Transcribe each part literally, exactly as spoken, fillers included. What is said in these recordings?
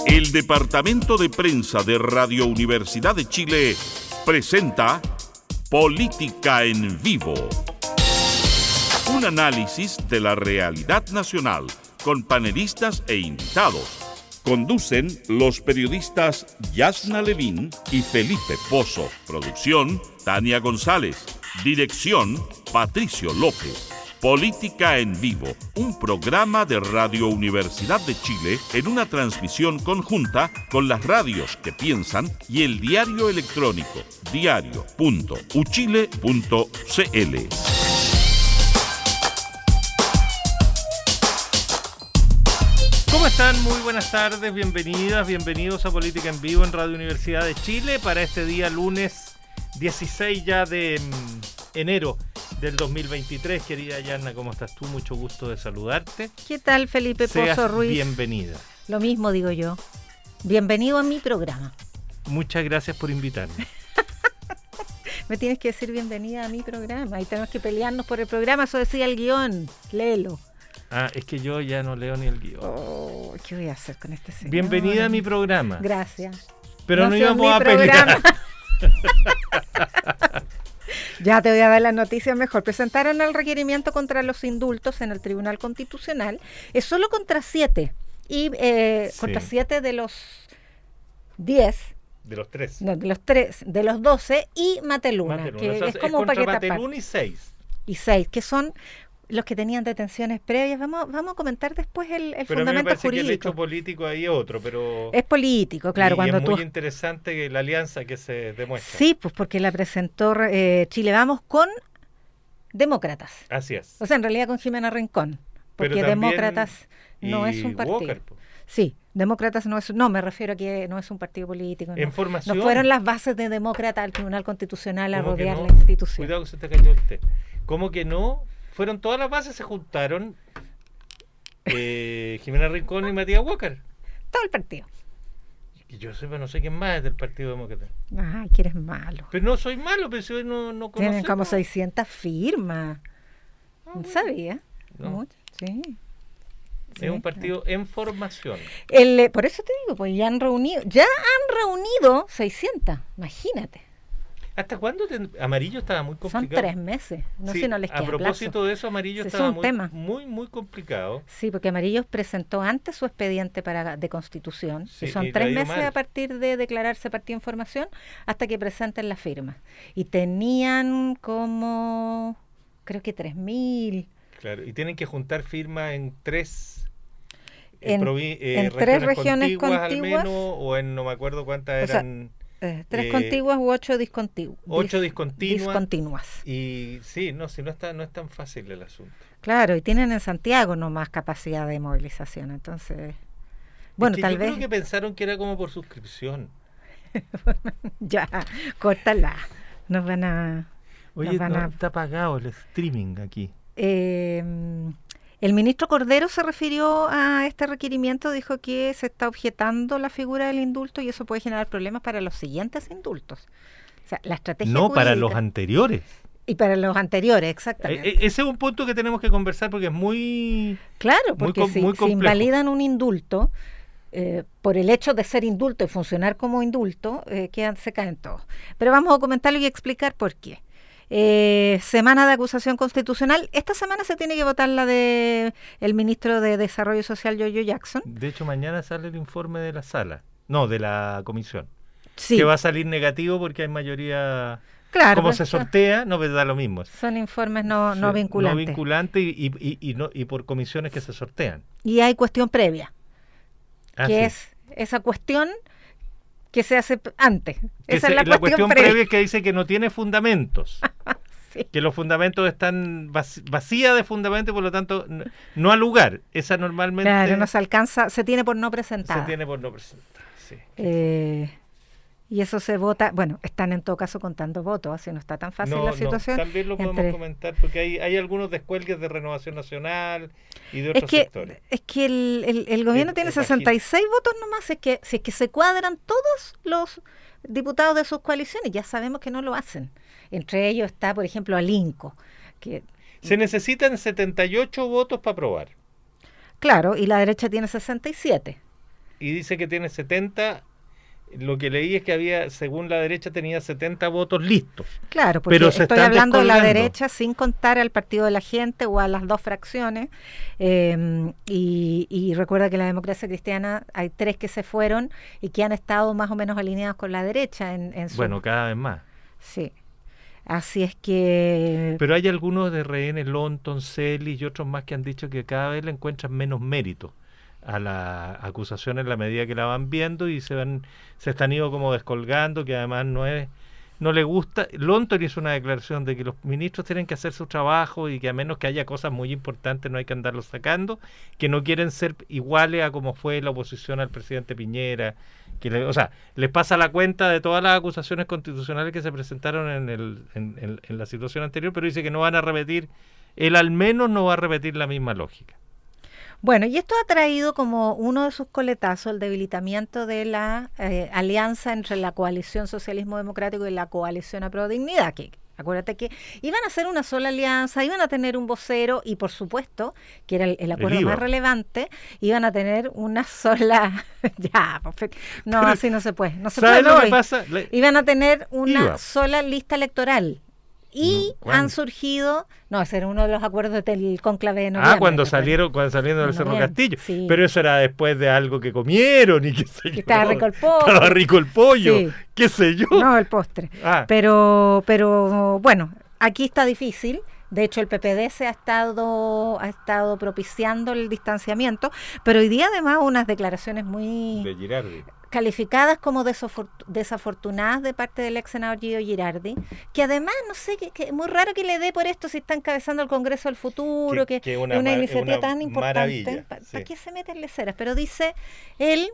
El Departamento de Prensa de Radio Universidad de Chile presenta Política en Vivo. Un análisis de la realidad nacional con panelistas e invitados. Conducen los periodistas Yasna Levín y Felipe Pozo. Producción, Tania González. Dirección, Patricio López. Política en Vivo, un programa de Radio Universidad de Chile en una transmisión conjunta con las radios que piensan y el diario electrónico diario punto u chile punto c l. ¿Cómo están? Muy buenas tardes, bienvenidas, bienvenidos a Política en Vivo en Radio Universidad de Chile para este día lunes dieciséis ya de mm, enero del dos mil veintitrés. Querida Yana, ¿cómo estás tú? Mucho gusto de saludarte. ¿Qué tal, Felipe Seas Pozo Ruiz? bienvenida. Lo mismo digo yo. Bienvenido a mi programa. Muchas gracias por invitarme. Me tienes que decir bienvenida a mi programa. Y tenemos que pelearnos por el programa. Eso decía el guión. Léelo. Ah, es que yo ya no leo ni el guión. Oh, ¿qué voy a hacer con este señor? Bienvenida a mi programa. Gracias. Pero no, no íbamos a pelear. Ya te voy a dar las noticias mejor. Presentaron el requerimiento contra los indultos en el Tribunal Constitucional. Es solo contra siete. Y eh, Sí. contra siete de los diez. De los tres. No, de los tres, de los doce y Mateluna, Mateluna, que o sea, es como un contra paquete aparte. Mateluna y seis. Y seis, que son los que tenían detenciones previas. Vamos, vamos a comentar después el, el Pero a mí me fundamento parece jurídico. que el hecho político ahí es otro, pero... Es político, claro. y cuando es tú... muy interesante que la alianza que se demuestra. Sí, pues porque la presentó eh, Chile Vamos con Demócratas. Así es. O sea, en realidad con Jimena Rincón. Porque Pero también- Demócratas no y es un partido. Walker, po. Sí, Demócratas no es... No, me refiero a que no es un partido político. En No, formación. no fueron las bases de Demócrata al Tribunal Constitucional a ¿Cómo que rodear no? la institución. Cuidado que se te cayó el té. ¿Cómo que no? Fueron todas las bases, se juntaron eh, Jimena Rincón y Matías Walker. Todo el partido. Y yo sepa, no sé quién más es del Partido Demócrata. Ay, que eres malo. Pero no soy malo, pero si hoy no, no conocemos. Tienen como seiscientas firmas. Ah, ¿No bueno. sabía? No. Mucho, sí. Es Sí, un partido en formación. El, eh, por eso te digo, pues ya han reunido, ya han reunido seiscientas, imagínate. ¿Hasta cuándo? Ten... Amarillo estaba muy Son complicado. tres meses, no Sí, sé si no les queda a propósito plazo. de eso, Amarillo Ese es estaba un muy, tema. muy, muy complicado. Sí, porque Amarillos presentó antes su expediente para de constitución, Sí, y y son le tres ha ido meses mal. a partir de declararse partido en formación hasta que presenten la firma. Y tenían como, creo que tres mil. Claro, y tienen que juntar firmas en tres En- provi- eh, en tres regiones contiguas, al contiguas. menos, o en no me acuerdo cuántas O sea, eran. Eh, tres Eh, contiguas u ocho discontiguas. ocho discontinuas. discontinuas. Y sí, no, si no está, no es tan fácil el asunto. Claro, y tienen en Santiago no más capacidad de movilización, entonces, bueno, Es que tal yo vez, creo que pensaron que era como por suscripción. ya, córtala, nos van a... Oye, nos van no, a- está apagado el streaming aquí. Eh, el ministro Cordero se refirió a este requerimiento, dijo que se está objetando la figura del indulto y eso puede generar problemas para los siguientes indultos. O sea, la estrategia No para los jurídica- anteriores. y para los anteriores, Eh, exactamente. eh, ese es un punto que tenemos que conversar porque es muy... Claro, Muy porque com- si, muy si complejo. invalidan un indulto, eh, por el hecho de ser indulto y funcionar como indulto, eh, quedan, se caen todos. Pero vamos a comentarlo y explicar por qué. Eh, semana de acusación constitucional. Esta semana se tiene que votar la de el ministro de Desarrollo Social, Yoyo Jackson. De hecho, mañana sale el informe de la sala. No, de la comisión. Sí, Que va a salir negativo porque hay mayoría... claro. Como pues, se son- sortea, no me da lo mismo. Son informes no, no Sí, vinculantes. No vinculante y, y, y, y no, y por comisiones que se sortean. Y hay cuestión previa, Ah, que sí. es esa cuestión que se hace p- antes. Que Esa se- es la, cuestión, previa previa. es que dice que no tiene fundamentos. Sí. Que los fundamentos están vac- vacía de fundamentos y por lo tanto n- no al lugar. Esa normalmente Claro, no se alcanza, se tiene por no se presentada. tiene por no presentar. Sí. Eh, y eso se vota, bueno, están en todo caso contando votos, así no está tan fácil No, la no, situación. también lo podemos entre- comentar porque hay, hay algunos descuelgues de Renovación Nacional y de Es otros que, sectores. es que el, el- el gobierno Es- tiene es bajito. sesenta y seis votos nomás, es que, si es que se cuadran todos los diputados de sus coaliciones, ya sabemos que no lo hacen. Entre ellos está, por ejemplo, Alinco, que Se necesitan setenta y ocho votos para aprobar. claro, y la derecha tiene sesenta y siete. y dice que tiene setenta. Lo que leí es que había, según la derecha, tenía setenta votos listos. Claro, porque pero se estoy están hablando de la descolgando. derecha sin contar al Partido de la Gente o a las dos fracciones. Eh, y, y recuerda que en la democracia cristiana hay tres que se fueron y que han estado más o menos alineados con la derecha. En, en su... Bueno, cada vez más. Sí. Así es que... Pero hay algunos de R N, Lonton, Celis y otros más que han dicho que cada vez le encuentran menos mérito a la acusación en la medida que la van viendo y se van se están ido como descolgando, que además no es no le gusta. Lonton hizo una declaración de que los ministros tienen que hacer su trabajo y que a menos que haya cosas muy importantes no hay que andarlos sacando, que no quieren ser iguales a como fue la oposición al presidente Piñera, que le, o sea, les pasa la cuenta de todas las acusaciones constitucionales que se presentaron en, el, en, en, en la situación anterior, pero dice que no van a repetir, él al menos no va a repetir la misma lógica. Bueno, y esto ha traído como uno de sus coletazos el debilitamiento de la eh, alianza entre la coalición Socialismo Democrático y la coalición Apruebo Dignidad, que acuérdate que iban a hacer una sola alianza, iban a tener un vocero y por supuesto, que era el, el acuerdo el más relevante, iban a tener una sola... ya, perfecto. No, Pero, así no se puede. No se ¿sabes puede lo que hoy. pasa? Le... Iban a tener una Iba. sola lista electoral. Y ¿Cuándo? han surgido, no, ese era uno de los acuerdos del cónclave de noviembre. Ah, cuando ¿te acuerdas? salieron, cuando salieron del Cerro Noviembre, Castillo. sí. Pero eso era después de algo que comieron y qué sé yo. Que estaba rico el postre. Estaba rico el pollo, Sí. qué sé yo. No, el postre. Ah. Pero, pero bueno, aquí está difícil. De hecho, el P P D se ha estado, ha estado propiciando el distanciamiento, pero hoy día además unas declaraciones muy De Girardi. calificadas como desafor- desafortunadas de parte del ex senador Guido Girardi, que además, no sé, que, que es muy raro que le dé por esto si está encabezando el Congreso del Futuro, Que- que, que una es una mar- iniciativa una tan importante. maravilla, ¿Para sí. qué se meten leceras? Pero dice él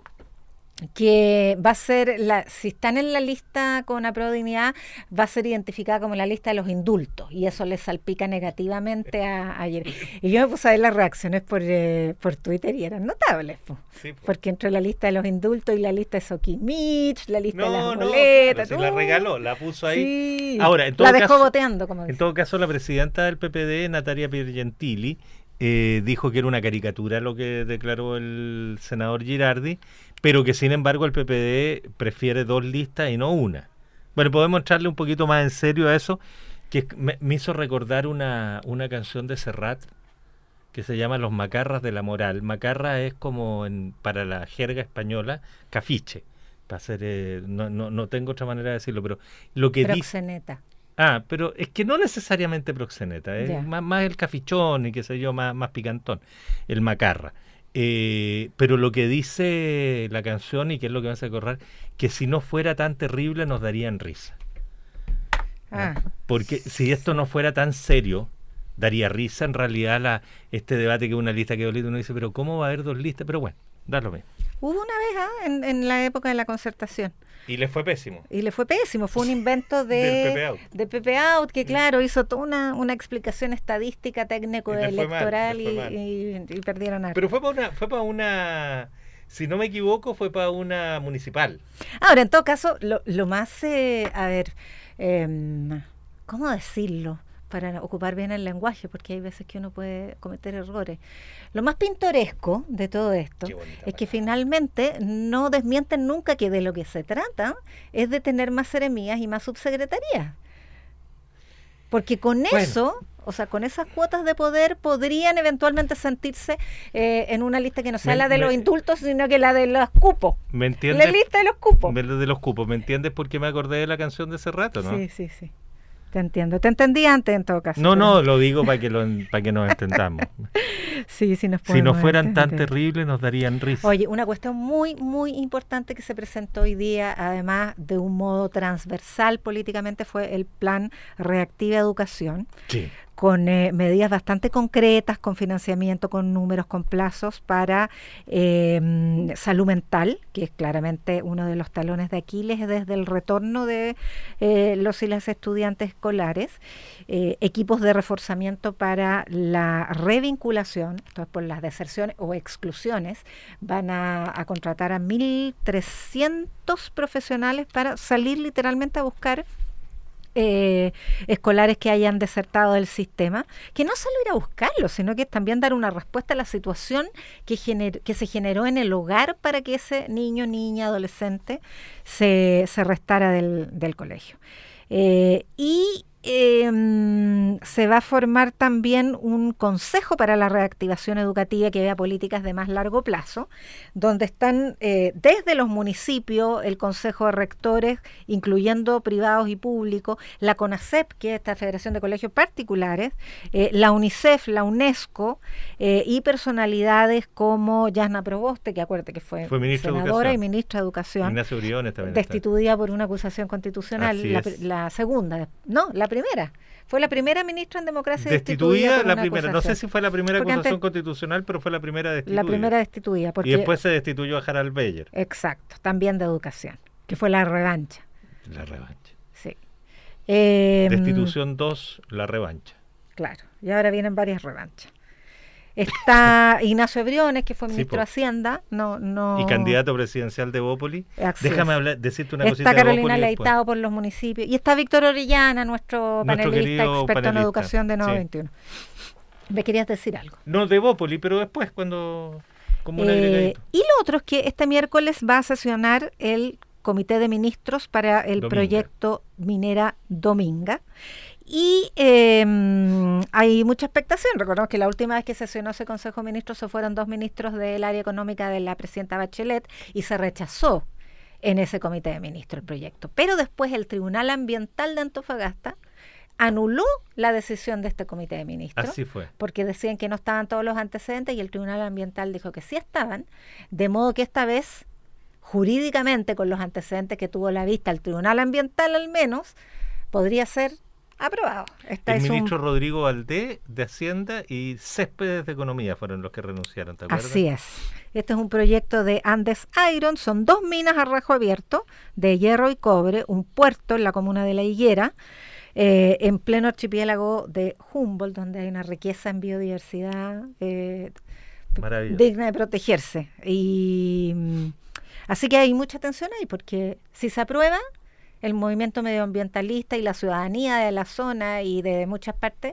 que va a ser, la, si están en la lista con Apruebo Dignidad, va a ser identificada como la lista de los indultos, y eso le salpica negativamente a ayer. Y yo me puse a ver las reacciones por, eh, por Twitter y eran notables, po. Sí, po. Porque entre la lista de los indultos y la lista de Soquimich, la lista de No, las no, boletas, claro, se la ¡uh! regaló, la puso ahí. Sí. Ahora, en todo la dejó caso- boteando, como En dice. todo caso, la presidenta del P P D, Natalia Piergentili, eh, dijo que era una caricatura lo que declaró el senador Girardi, pero que sin embargo el P P D prefiere dos listas y no una. Bueno, podemos entrarle un poquito más en serio a eso, que me, me hizo recordar una, una canción de Serrat que se llama Los Macarras de la Moral. Macarra es como, en, para la jerga española, cafiche. Para hacer, eh, no, no, no tengo otra manera de decirlo, pero lo que dice... Proxeneta. Ah, pero es que no necesariamente proxeneta, es Ya. más, más el cafichón y qué sé yo, más, más picantón, el macarra. Eh, pero lo que dice la canción, y que es lo que me hace acordar, que si no fuera tan terrible nos darían risa. Ah, Porque si esto no fuera tan serio, daría risa en realidad la, este debate que una lista que dos listas, uno dice, pero ¿cómo va a haber dos listas? Pero bueno, da lo mismo. hubo una vez ah, en, en la época de la concertación. Y le fue pésimo. Y le fue pésimo, fue un invento Del P P de, Out. de P P Out, que claro, hizo toda una, una explicación estadística, técnico, Y le fue mal, electoral le fue y, mal. y- y perdieron algo. Pero fue para una, fue para una, si no me equivoco, fue para una municipal. Ahora, en todo caso, lo, lo más, eh, a ver, em, ¿cómo decirlo? Para ocupar bien el lenguaje, porque hay veces que uno puede cometer errores. Lo más pintoresco de todo esto Qué bonita es que palabra. finalmente no desmienten nunca que de lo que se trata es de tener más seremías y más subsecretarías. Porque con Bueno. eso, o sea, con esas cuotas de poder podrían eventualmente sentirse eh, en una lista que no sea Me- la de me- los indultos, sino que la de los cupos. ¿Me La entiendes? lista de los cupos. De de los cupos, ¿me entiendes por qué me acordé de la canción de ese rato, no? Sí, sí, sí. Te entiendo. Te entendí antes en todo caso. No, pero- no, lo digo para que lo, para que nos entendamos. Sí, sí nos Si no podemos fueran tan entender. terribles, nos darían risa. Oye, una cuestión muy, muy importante que se presentó hoy día, además de un modo transversal políticamente, fue el Plan Reactiva Educación, Sí. con eh, medidas bastante concretas, con financiamiento, con números, con plazos para eh, salud mental, que es claramente uno de los talones de Aquiles desde el retorno de eh, los y las estudiantes escolares, eh, equipos de reforzamiento para la revinculación, esto es por las deserciones o exclusiones, van a, a contratar a mil trescientos profesionales para salir literalmente a buscar eh, escolares que hayan desertado del sistema, que no solo ir a buscarlos, sino que también dar una respuesta a la situación que, gener, que se generó en el hogar para que ese niño, niña, adolescente se, se restara del, del colegio. Eh, y Eh, se va a formar también un consejo para la reactivación educativa que vea políticas de más largo plazo, donde están eh, desde los municipios, el Consejo de Rectores, incluyendo privados y públicos, la CONACEP, que es esta Federación de Colegios Particulares, eh, la UNICEF, la UNESCO, eh, y personalidades como Yasna Proboste, que acuérdate que fue, fue senadora y ministra de Educación, Ignacio Briones también destituida por una acusación constitucional, la, la segunda, no, la primera. Fue la primera ministra en democracia destituida. destituida la primera, acusación. No sé si fue la primera porque acusación antes, constitucional, pero fue la primera destituida. La primera destituida. Porque, y después se destituyó a Harald Beyer. Exacto, también de educación, que fue la revancha. La revancha. Sí. Eh, Destitución dos, la revancha. Claro, y ahora vienen varias revanchas. Está Ignacio Briones, que fue ministro sí, de Hacienda, no, no... y candidato presidencial de Bópoli. Así Déjame es. hablar, decirte una está cosita Carolina de Bópoli Leitao después. Por los municipios. Y está Víctor Orellana, nuestro, nuestro panelista, experto panelista. en educación de Nuevo sí. veintiuno. ¿Me querías decir algo? No de Bópoli, pero después, cuando... como un eh, y lo otro es que este miércoles va a sesionar el Comité de Ministros para el Dominga. Proyecto Minera Dominga. Y eh, hay mucha expectación. Recordemos que la última vez que sesionó ese Consejo de Ministros se fueron dos ministros del área económica de la presidenta Bachelet y se rechazó en ese Comité de Ministros el proyecto. Pero después el Tribunal Ambiental de Antofagasta anuló la decisión de este Comité de Ministros. Así fue. Porque decían que no estaban todos los antecedentes y el Tribunal Ambiental dijo que sí estaban, de modo que esta vez, jurídicamente, con los antecedentes que tuvo la vista el Tribunal Ambiental al menos, podría ser aprobado. Esta el es ministro un... Rodrigo Valdés de Hacienda y Céspedes de Economía fueron los que renunciaron, ¿te acuerdas? Así es. Este es un proyecto de Andes Iron, son dos minas a rajo abierto de hierro y cobre, un puerto en la comuna de La Higuera, eh, en pleno archipiélago de Humboldt, donde hay una riqueza en biodiversidad eh, digna de protegerse. Y mm, así que hay mucha atención ahí, porque si se aprueba, el movimiento medioambientalista y la ciudadanía de la zona y de muchas partes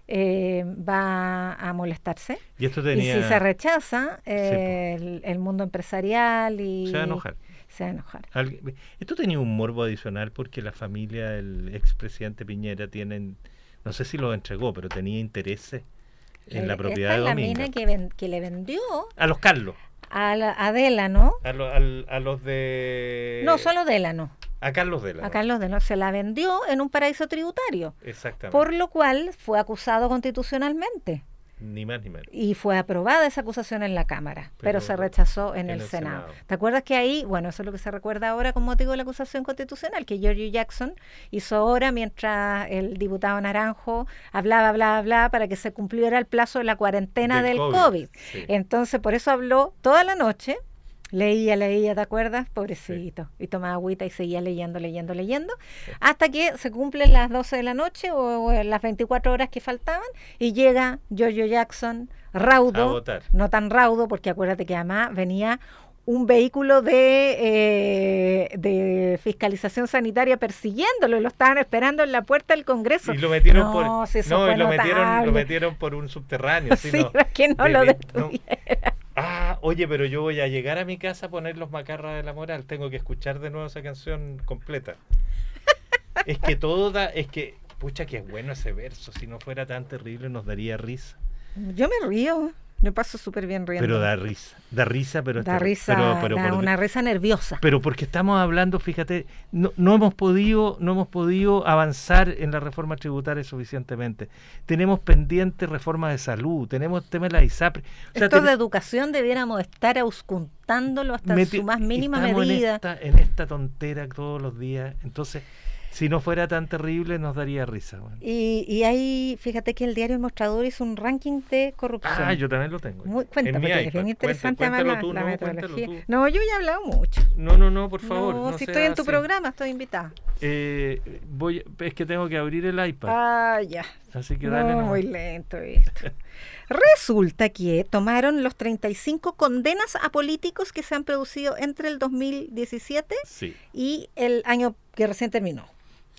eh, va a molestarse. Y esto tenía... Y si se rechaza, eh, sí, el, el mundo empresarial y... Se va a enojar. Se va a enojar. Algu- Esto tenía un morbo adicional porque la familia del expresidente Piñera tienen, no sé si lo entregó, pero tenía intereses en eh, la propiedad de Dominga. Esta es la mina que, ven, que le vendió... A los Carlos. A la Adela, ¿no? A, lo, a, a los de... No, solo Adela, no. A Carlos Dela. A Carlos Dela. Se la vendió en un paraíso tributario. Exactamente. Por lo cual fue acusado constitucionalmente. Ni más ni menos. Y fue aprobada esa acusación en la Cámara, pero, pero se rechazó en, en el, el Senado. Senado. ¿Te acuerdas que ahí, bueno, eso es lo que se recuerda ahora con motivo de la acusación constitucional, que Giorgio Jackson hizo ahora mientras el diputado Naranjo hablaba, hablaba, hablaba para que se cumpliera el plazo de la cuarentena del, del COVID. COVID. Sí. Entonces, por eso habló toda la noche. Leía, leía, ¿te acuerdas? Pobrecito. Sí. Y tomaba agüita y seguía leyendo, leyendo, leyendo, sí. Hasta que se cumplen las doce de la noche o, o las veinticuatro horas que faltaban y llega Giorgio Jackson raudo, no tan raudo, porque acuérdate que además venía un vehículo de, eh, de fiscalización sanitaria persiguiéndolo, lo estaban esperando en la puerta del Congreso. Y lo metieron no, por si no, y lo metieron, lo metieron por un subterráneo. Sí, sino, para que no de, lo detuviera. No. Ah, oye, pero yo voy a llegar a mi casa a poner los Macarras de la Moral. Tengo que escuchar de nuevo esa canción completa. Es que todo da, es que, pucha, que es bueno ese verso. Si no fuera tan terrible nos daría risa. Yo me río. Me paso súper bien riendo. Pero da risa, da risa, pero... Da risa, pero, pero da por, una risa nerviosa. Pero porque estamos hablando, fíjate, no, no hemos podido no hemos podido avanzar en la reforma tributaria suficientemente. Tenemos pendiente reforma de salud, tenemos temas de la ISAPRE. O sea, Esto ten... de educación debiéramos estar auscultándolo hasta Meti... su más mínima medida. En esta, en esta tontera todos los días, entonces... Si no fuera tan terrible, nos daría risa. Bueno. Y, y ahí, fíjate que el diario El Mostrador hizo un ranking de corrupción. Ah, yo también lo tengo. Muy, cuéntame, porque es bien interesante Cuéntalo además tú, la, la no, metodología. Tú. No, yo ya he hablado mucho. No, no, no, por favor. No, no si sea estoy en tu así. programa, estoy invitada. Eh, voy, es que tengo que abrir el iPad. Ah, ya. Así que no, dale. No, muy lento esto. Resulta que tomaron los treinta y cinco condenas a políticos que se han producido entre el dos mil diecisiete sí. y el año que recién terminó.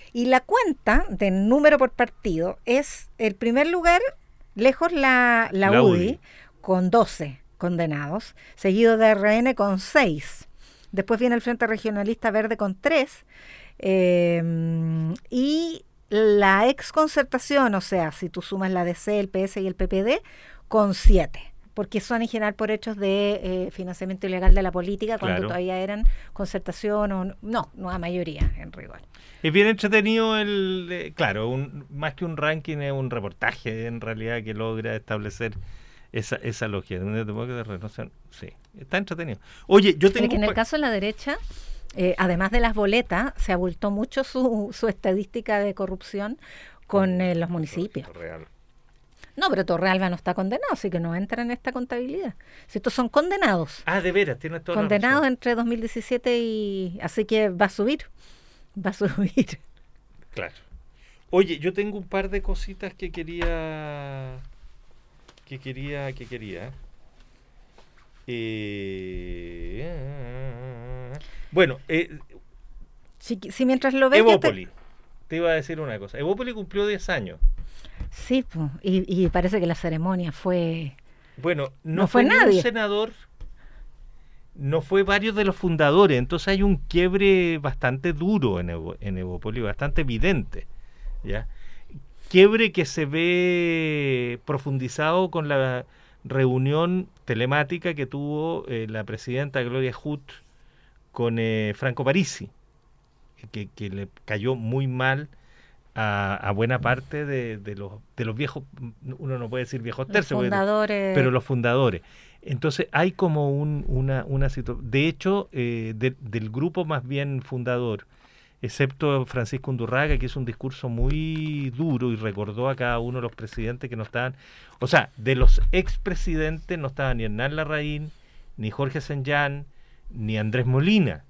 Y la cuenta de número por partido es, el primer lugar, lejos la, la, la U D I, U D I, con doce condenados, seguido de R N con seis. Después viene el Frente Regionalista Verde con tres. Eh, y la exconcertación, o sea, si tú sumas la D C, el P S y el P P D, con siete. Porque son en general por hechos de eh, financiamiento ilegal de la política, cuando claro. todavía eran concertación o no, no a mayoría en rigor. Es bien entretenido el, eh, claro, un, más que un ranking es un reportaje en realidad que logra establecer esa, esa lógica. Sí, está entretenido. Oye, yo tengo... que en el caso de la derecha, eh, además de las boletas, se abultó mucho su, su estadística de corrupción con eh, los municipios. Real. No, pero Torrealba no está condenado, así que no entra en esta contabilidad. Si estos son condenados. Ah, de veras, tienes toda Condenados la razón. entre dos mil diecisiete y... Así que va a subir, va a subir. Claro. Oye, yo tengo un par de cositas que quería... Que quería, que quería... Eh... Bueno, eh... Si, si mientras lo ves... Evópoli. Te... te iba a decir una cosa. Evópoli cumplió diez años. Sí, pues, y, y parece que la ceremonia fue... Bueno, no, no fue, fue nadie. Un senador, no fue varios de los fundadores, entonces hay un quiebre bastante duro en, Evo, en Evópoli, bastante evidente, ¿ya? Quiebre que se ve profundizado con la reunión telemática que tuvo eh, la presidenta Gloria Hutt con eh, Franco Parisi, que, que le cayó muy mal A, a buena parte de, de, los, de los viejos, uno no puede decir viejos tercios, fundadores. pero los fundadores. Entonces hay como un, una, una situación. De hecho, eh, de, del grupo más bien fundador, excepto Francisco Undurraga, que hizo un discurso muy duro y recordó a cada uno de los presidentes que no estaban, o sea, de los expresidentes no estaban ni Hernán Larraín, ni Jorge Senllán, ni Andrés Molina.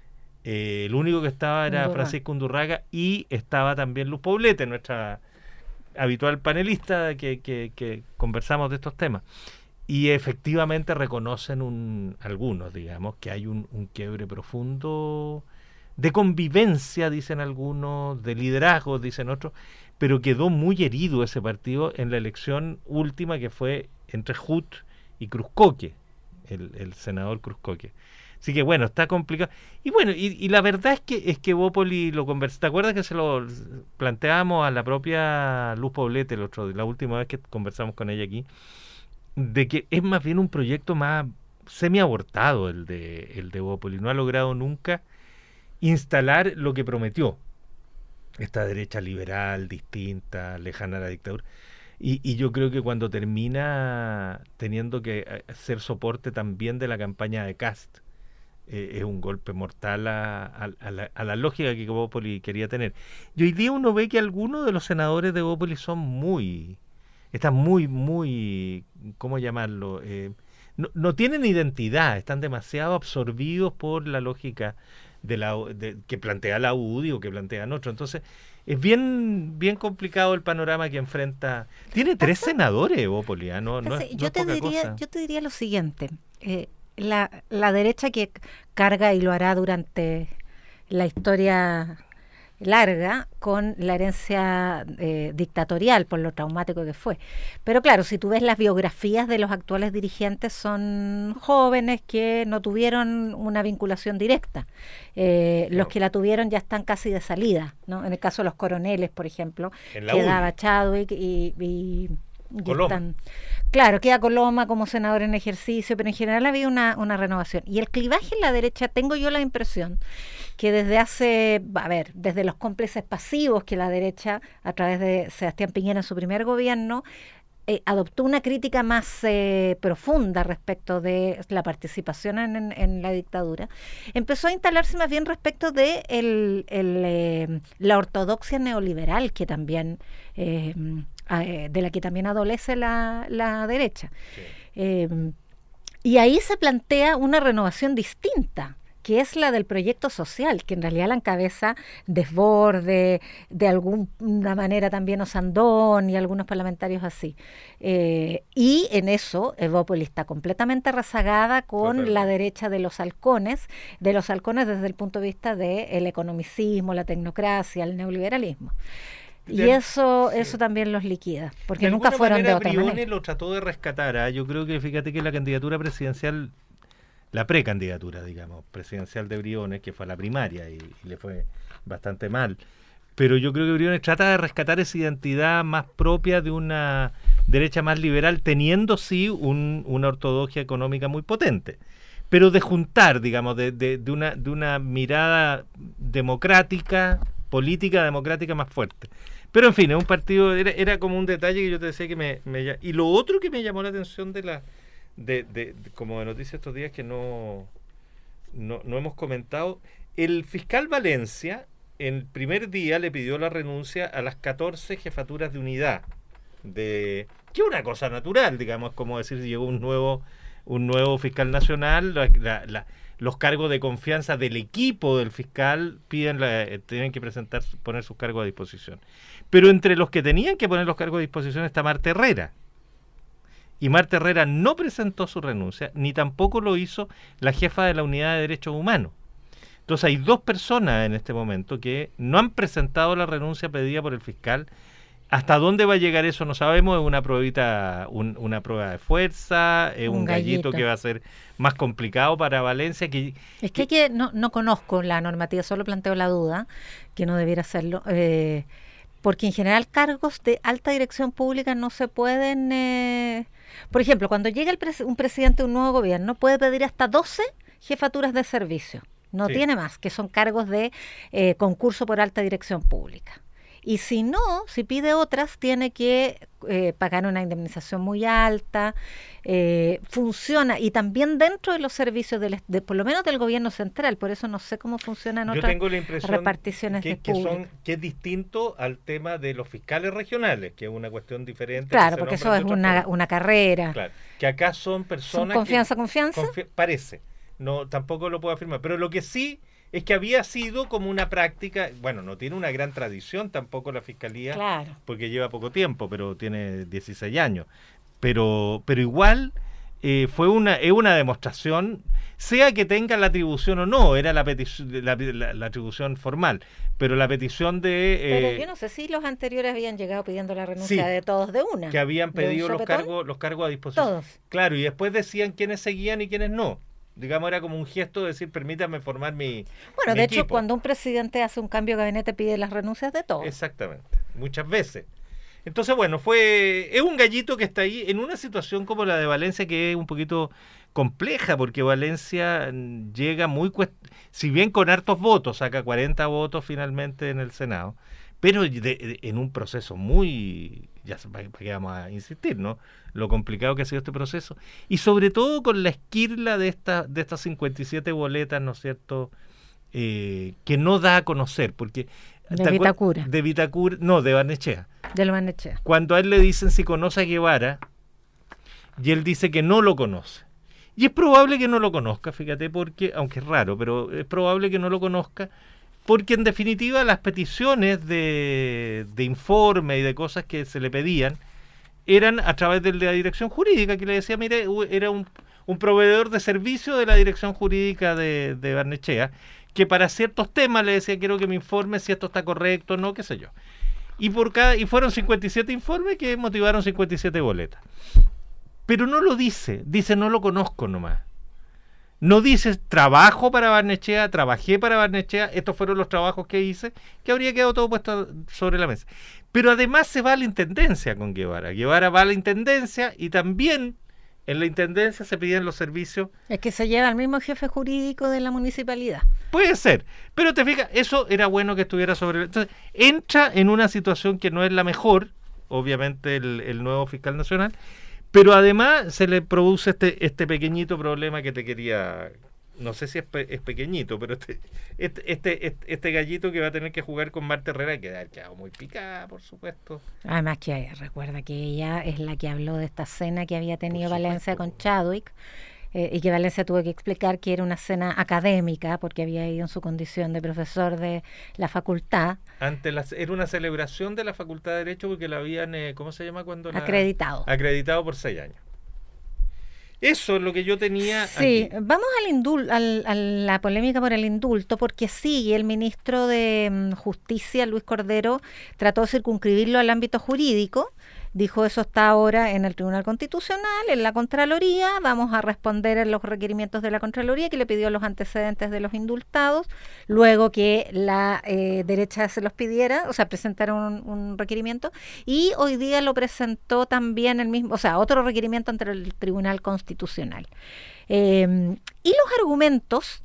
Eh, el único que estaba era Undurraga. Francisco Undurraga, y estaba también Luz Poblete, nuestra habitual panelista que, que, que conversamos de estos temas. Y efectivamente reconocen un, algunos, digamos, que hay un, un quiebre profundo de convivencia, dicen algunos, de liderazgo, dicen otros, pero quedó muy herido ese partido en la elección última que fue entre Hutt y Cruzcoque, el, el senador Cruzcoque. Así que bueno, está complicado. Y bueno, y, y la verdad es que es que Evópoli lo conversó. ¿Te acuerdas que se lo planteábamos a la propia Luz Poblete el otro, la última vez que conversamos con ella aquí? De que es más bien un proyecto más semi-abortado el de el de Evópoli. No ha logrado nunca instalar lo que prometió. Esta derecha liberal, distinta, lejana a la dictadura. Y, y yo creo que cuando termina teniendo que ser soporte también de la campaña de Kast, Eh, es un golpe mortal a, a, a, la, a la lógica que Evópoli quería tener. Y hoy día uno ve que algunos de los senadores de Evópoli son muy, están muy, muy, ¿cómo llamarlo? Eh, no, no tienen identidad, están demasiado absorbidos por la lógica de la de, que plantea la U D I o que plantean otros. Entonces, es bien bien complicado el panorama que enfrenta. Tiene tres senadores Evópoli, ¿eh? no, no, es, yo no te es poca diría, cosa. Yo te diría lo siguiente. Eh, La, la derecha que carga y lo hará durante la historia larga con la herencia eh, dictatorial por lo traumático que fue. Pero claro, si tú ves las biografías de los actuales dirigentes, son jóvenes que no tuvieron una vinculación directa. Eh, no. Los que la tuvieron ya están casi de salida, ¿no? En el caso de los coroneles, por ejemplo, quedaba Chadwick y... y Coloma. Están, claro, queda Coloma como senador en ejercicio, pero en general había una, una renovación. Y el clivaje en la derecha, tengo yo la impresión que desde hace, a ver, desde los cómplices pasivos que la derecha, a través de Sebastián Piñera en su primer gobierno, eh, adoptó una crítica más eh, profunda respecto de la participación en, en, en la dictadura, empezó a instalarse más bien respecto de el, el, eh, la ortodoxia neoliberal que también... Eh, de la que también adolece la, la derecha. Sí. Eh, y ahí se plantea una renovación distinta que es la del proyecto social, que en realidad la encabeza Desborde, de alguna manera también Osandón y algunos parlamentarios así. Eh, y en eso Evópolis está completamente rezagada con Totalmente. La derecha de los halcones, de los halcones desde el punto de vista del economicismo, la tecnocracia, el neoliberalismo. Y de, eso sí. eso también los liquida, porque de nunca fueron de otra Briones manera. Lo trató de rescatar, ¿eh? Yo creo que, fíjate que la candidatura presidencial, la precandidatura, digamos, presidencial de Briones, que fue a la primaria y, y le fue bastante mal, pero yo creo que Briones trata de rescatar esa identidad más propia de una derecha más liberal, teniendo sí un, una ortodoxia económica muy potente, pero de juntar, digamos, de, de, de, una, de una mirada democrática, política democrática más fuerte. Pero en fin, es un partido, era, era como un detalle que yo te decía que me, me... Y lo otro que me llamó la atención de la de, de, de como de noticia estos días que no, no, no hemos comentado, el fiscal Valencia, el primer día le pidió la renuncia a las catorce jefaturas de unidad, de que es una cosa natural, digamos, como decir, llegó un nuevo, un nuevo fiscal nacional, la, la, la los cargos de confianza del equipo del fiscal piden la, eh, tienen que presentar, poner sus cargos a disposición. Pero entre los que tenían que poner los cargos a disposición está Marta Herrera. Y Marta Herrera no presentó su renuncia, ni tampoco lo hizo la jefa de la Unidad de Derechos Humanos. Entonces hay dos personas en este momento que no han presentado la renuncia pedida por el fiscal. ¿Hasta dónde va a llegar eso? No sabemos, es una pruebita, un, una prueba de fuerza, es un, un gallito. gallito que va a ser más complicado para Valencia. Que, es que, que no, no conozco la normativa, solo planteo la duda, que no debiera hacerlo, eh, porque en general cargos de alta dirección pública no se pueden... Eh, por ejemplo, cuando llega el pres- un presidente de un nuevo gobierno, puede pedir hasta doce jefaturas de servicio, no sí. tiene más, que son cargos de eh, concurso por alta dirección pública. Y si no, si pide otras, tiene que eh, pagar una indemnización muy alta, eh, funciona, y también dentro de los servicios, del, de, por lo menos del gobierno central, por eso no sé cómo funcionan Yo otras tengo la impresión reparticiones que, de que, público. son, que es distinto al tema de los fiscales regionales, que es una cuestión diferente. Claro, porque eso es una, una carrera. Claro, que acá son personas... ¿Son confianza, que, confianza? Confi- parece, no, tampoco lo puedo afirmar, pero lo que sí... es que había sido como una práctica, bueno, no tiene una gran tradición tampoco la Fiscalía, claro. porque lleva poco tiempo, pero tiene dieciséis años, pero pero igual eh, fue una es una demostración, sea que tenga la atribución o no, era la, petición, la, la, la atribución formal, pero la petición de... Eh, pero yo no sé si los anteriores habían llegado pidiendo la renuncia sí, de todos de una. Que habían pedido los cargos, los cargos a disposición. Todos. Claro, y después decían quiénes seguían y quiénes no. Digamos, era como un gesto de decir, permítame formar mi Bueno, mi de equipo. Hecho, cuando un presidente hace un cambio de gabinete, pide las renuncias de todos. Exactamente, muchas veces. Entonces, bueno, fue es un gallito que está ahí en una situación como la de Valencia, que es un poquito compleja, porque Valencia llega muy... Cuest... Si bien con hartos votos, saca cuarenta votos finalmente en el Senado, pero de, de, en un proceso muy... ya para qué vamos a insistir, ¿no? Lo complicado que ha sido este proceso, y sobre todo con la esquirla de esta, de estas cincuenta y siete boletas, ¿no es cierto?, eh, que no da a conocer, porque de Vitacura. De Vitacura, no, de Barnechea. De Barnechea. Cuando a él le dicen si conoce a Guevara, y él dice que no lo conoce. Y es probable que no lo conozca, fíjate, porque, aunque es raro, pero es probable que no lo conozca, porque en definitiva las peticiones de, de informe y de cosas que se le pedían eran a través de la dirección jurídica, que le decía, mire, era un, un proveedor de servicio de la dirección jurídica de, de Barnechea, que para ciertos temas le decía, quiero que me informe si esto está correcto o no, qué sé yo. Y por cada y fueron cincuenta y siete informes que motivaron cincuenta y siete boletas. Pero no lo dice, dice no lo conozco nomás. No dice trabajo para Barnechea, trabajé para Barnechea, estos fueron los trabajos que hice, que habría quedado todo puesto sobre la mesa. Pero además se va a la intendencia con Guevara. Guevara va a la intendencia y también en la intendencia se piden los servicios. Es que se lleva al mismo jefe jurídico de la municipalidad. Puede ser, pero te fijas, eso era bueno que estuviera sobre... Entonces, entra en una situación que no es la mejor, obviamente el, el nuevo fiscal nacional, pero además se le produce este este pequeñito problema que te quería... No sé si es, pe, es pequeñito, pero este, este este este este gallito que va a tener que jugar con Marta Herrera, que ha quedado muy picada, por supuesto. Además que recuerda que ella es la que habló de esta cena que había tenido Valencia con Chadwick, eh, y que Valencia tuvo que explicar que era una cena académica porque había ido en su condición de profesor de la facultad. Ante la, era una celebración de la Facultad de Derecho porque la habían, eh, ¿cómo se llama? cuando la, Acreditado. Acreditado por seis años. Eso es lo que yo tenía. Sí, aquí. Vamos al indul al, a la polémica por el indulto, porque sí, el ministro de um, Justicia, Luis Cordero, trató de circunscribirlo al ámbito jurídico. Dijo, eso está ahora en el Tribunal Constitucional, en la Contraloría, vamos a responder en los requerimientos de la Contraloría, que le pidió los antecedentes de los indultados, luego que la eh, derecha se los pidiera, o sea, presentaron un, un requerimiento, y hoy día lo presentó también el mismo, o sea, otro requerimiento ante el Tribunal Constitucional. Eh, y los argumentos...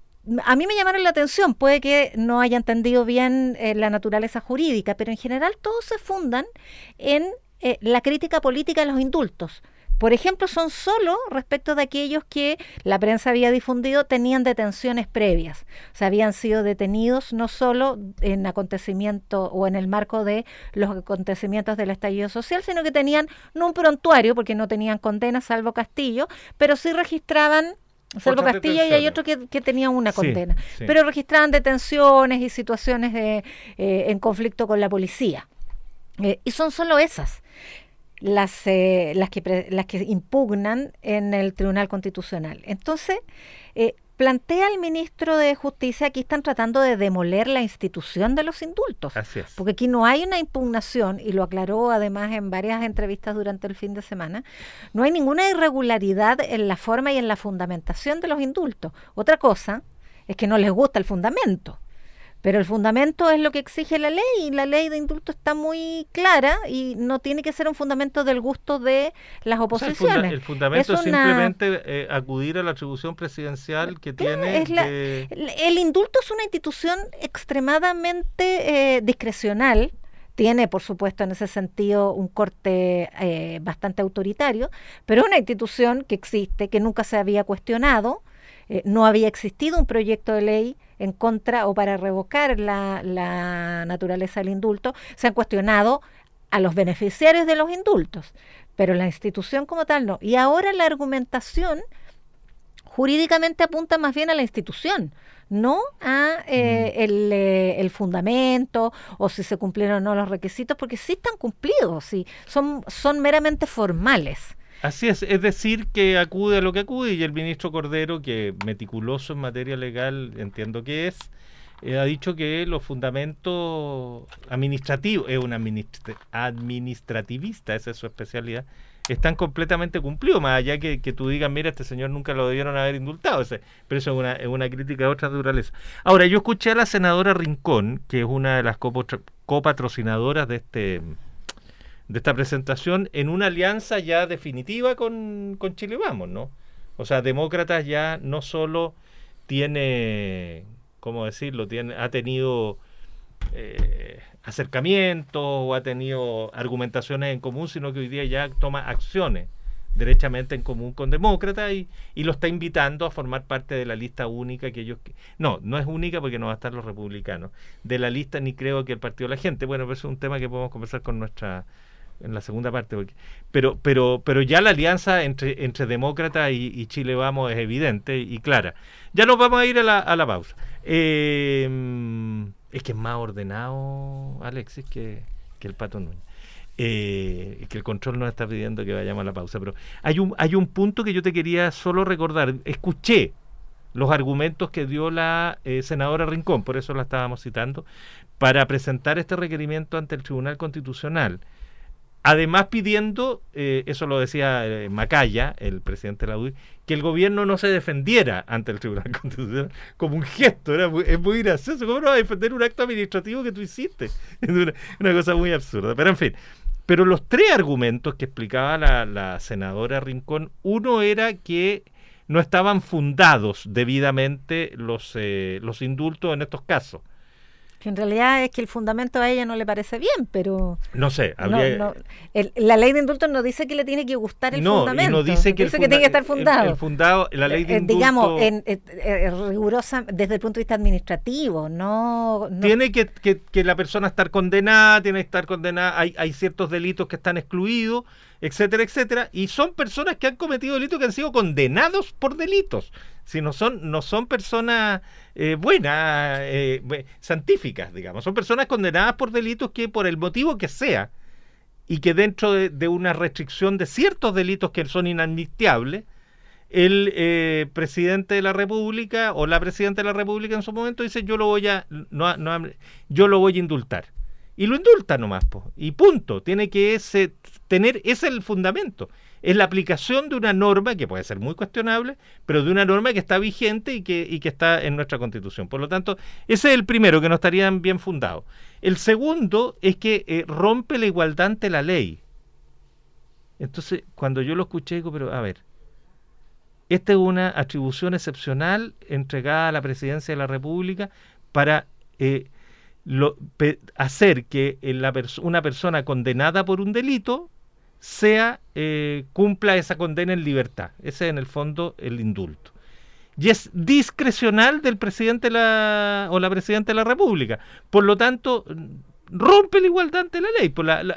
A mí me llamaron la atención, puede que no haya entendido bien eh, la naturaleza jurídica, pero en general todos se fundan en eh, la crítica política de los indultos. Por ejemplo, son solo respecto de aquellos que la prensa había difundido tenían detenciones previas. O sea, habían sido detenidos no solo en acontecimiento o en el marco de los acontecimientos del estallido social, sino que tenían no un prontuario, porque no tenían condena, salvo Castillo, pero sí registraban... Salvo Castillo y hay otro que, que tenía una condena, sí, sí. Pero registraban detenciones y situaciones de, eh, en conflicto con la policía. Eh, y son solo esas las, eh, las, que pre, las que impugnan en el Tribunal Constitucional. Entonces, eh, plantea el ministro de Justicia, aquí están tratando de demoler la institución de los indultos. Así es. Porque aquí no hay una impugnación, y lo aclaró además en varias entrevistas durante el fin de semana, no hay ninguna irregularidad en la forma y en la fundamentación de los indultos. Otra cosa es que no les gusta el fundamento. Pero el fundamento es lo que exige la ley, y la ley de indulto está muy clara y no tiene que ser un fundamento del gusto de las oposiciones. O sea, el, funda el fundamento es, una... es simplemente eh, acudir a la atribución presidencial que tiene... Es la, de... El indulto es una institución extremadamente eh, discrecional. Tiene, por supuesto, en ese sentido un corte eh, bastante autoritario, pero es una institución que existe, que nunca se había cuestionado. Eh, no había existido un proyecto de ley en contra o para revocar la, la naturaleza del indulto. Se han cuestionado a los beneficiarios de los indultos, pero la institución como tal no. Y ahora la argumentación jurídicamente apunta más bien a la institución, no a eh, mm. el, eh, el fundamento o si se cumplieron o no los requisitos, porque sí están cumplidos, sí, son, son meramente formales. Así es, es decir, que acude a lo que acude, y el ministro Cordero, que meticuloso en materia legal, entiendo que es, eh, ha dicho que los fundamentos administrativos, es un administra administrativista, esa es su especialidad, están completamente cumplidos, más allá que, que tú digas, mira, este señor nunca lo debieron haber indultado, ese, pero eso es una, es una crítica de otra naturaleza. Ahora, yo escuché a la senadora Rincón, que es una de las copatrocinadoras de este... de esta presentación, en una alianza ya definitiva con, con Chile Vamos, ¿no? O sea, Demócratas ya no solo tiene, ¿cómo decirlo? Tiene, ha tenido eh, acercamientos o ha tenido argumentaciones en común, sino que hoy día ya toma acciones derechamente en común con Demócratas y, y lo está invitando a formar parte de la lista única que ellos... No, no es única porque no va a estar los republicanos. De la lista ni creo que el Partido de la Gente. Bueno, pero eso es un tema que podemos conversar con nuestra... en la segunda parte, porque, pero pero pero ya la alianza entre entre Demócratas y, y Chile Vamos es evidente y clara. Ya nos vamos a ir a la, a la pausa. Eh, es que es más ordenado, Alexis, que, que el Pato Núñez. Eh, que el control nos está pidiendo que vayamos a la pausa, pero hay un hay un punto que yo te quería solo recordar. Escuché los argumentos que dio la eh, senadora Rincón, por eso la estábamos citando, para presentar este requerimiento ante el Tribunal Constitucional. Además pidiendo, eh, eso lo decía eh, Macaya, el presidente de la U D I, que el gobierno no se defendiera ante el Tribunal Constitucional como un gesto. Era muy, es muy gracioso. ¿Cómo no vas a defender un acto administrativo que tú hiciste? Es una, una cosa muy absurda. Pero en fin, pero los tres argumentos que explicaba la, la senadora Rincón, uno era que no estaban fundados debidamente los, eh, los indultos en estos casos. Que en realidad es que el fundamento a ella no le parece bien, pero... No sé, habría... no, no, el, la ley de indultos no dice que le tiene que gustar el no, fundamento. No, dice que, dice el que tiene que estar fundado. El, el fundado, la ley de eh, indultos... Digamos, en, en, en, rigurosa desde el punto de vista administrativo, no... no tiene que, que, que la persona estar condenada, tiene que estar condenada, hay, hay ciertos delitos que están excluidos, etcétera, etcétera, y son personas que han cometido delitos que han sido condenados por delitos. Si no son, no son personas eh, buenas, eh, santíficas, digamos. Son personas condenadas por delitos que, por el motivo que sea, y que dentro de, de una restricción de ciertos delitos que son inamnistiables, el eh, presidente de la República o la presidenta de la República en su momento dice yo lo voy a no, no, yo lo voy a indultar. Y lo indulta nomás, po, y punto. Tiene que ese, tener, ese es el fundamento. Es la aplicación de una norma que puede ser muy cuestionable, pero de una norma que está vigente y que, y que está en nuestra Constitución. Por lo tanto, ese es el primero, que no estarían bien fundados. El segundo es que eh, rompe la igualdad ante la ley. Entonces, cuando yo lo escuché, digo, pero a ver, esta es una atribución excepcional entregada a la Presidencia de la República para... Eh, Lo, pe, hacer que la pers- una persona condenada por un delito sea eh, cumpla esa condena en libertad. Ese es en el fondo el indulto. Y es discrecional del presidente de la, o la presidenta de la República. Por lo tanto, rompe la igualdad ante la ley. Por la, la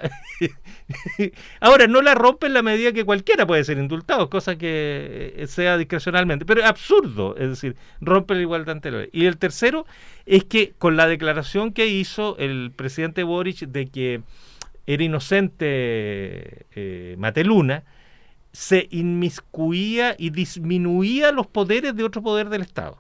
Ahora, no la rompe en la medida que cualquiera puede ser indultado, cosa que sea discrecionalmente. Pero es absurdo, es decir, rompe la igualdad ante la ley. Y el tercero es que con la declaración que hizo el presidente Boric de que era inocente eh, Mateluna, se inmiscuía y disminuía los poderes de otro poder del Estado.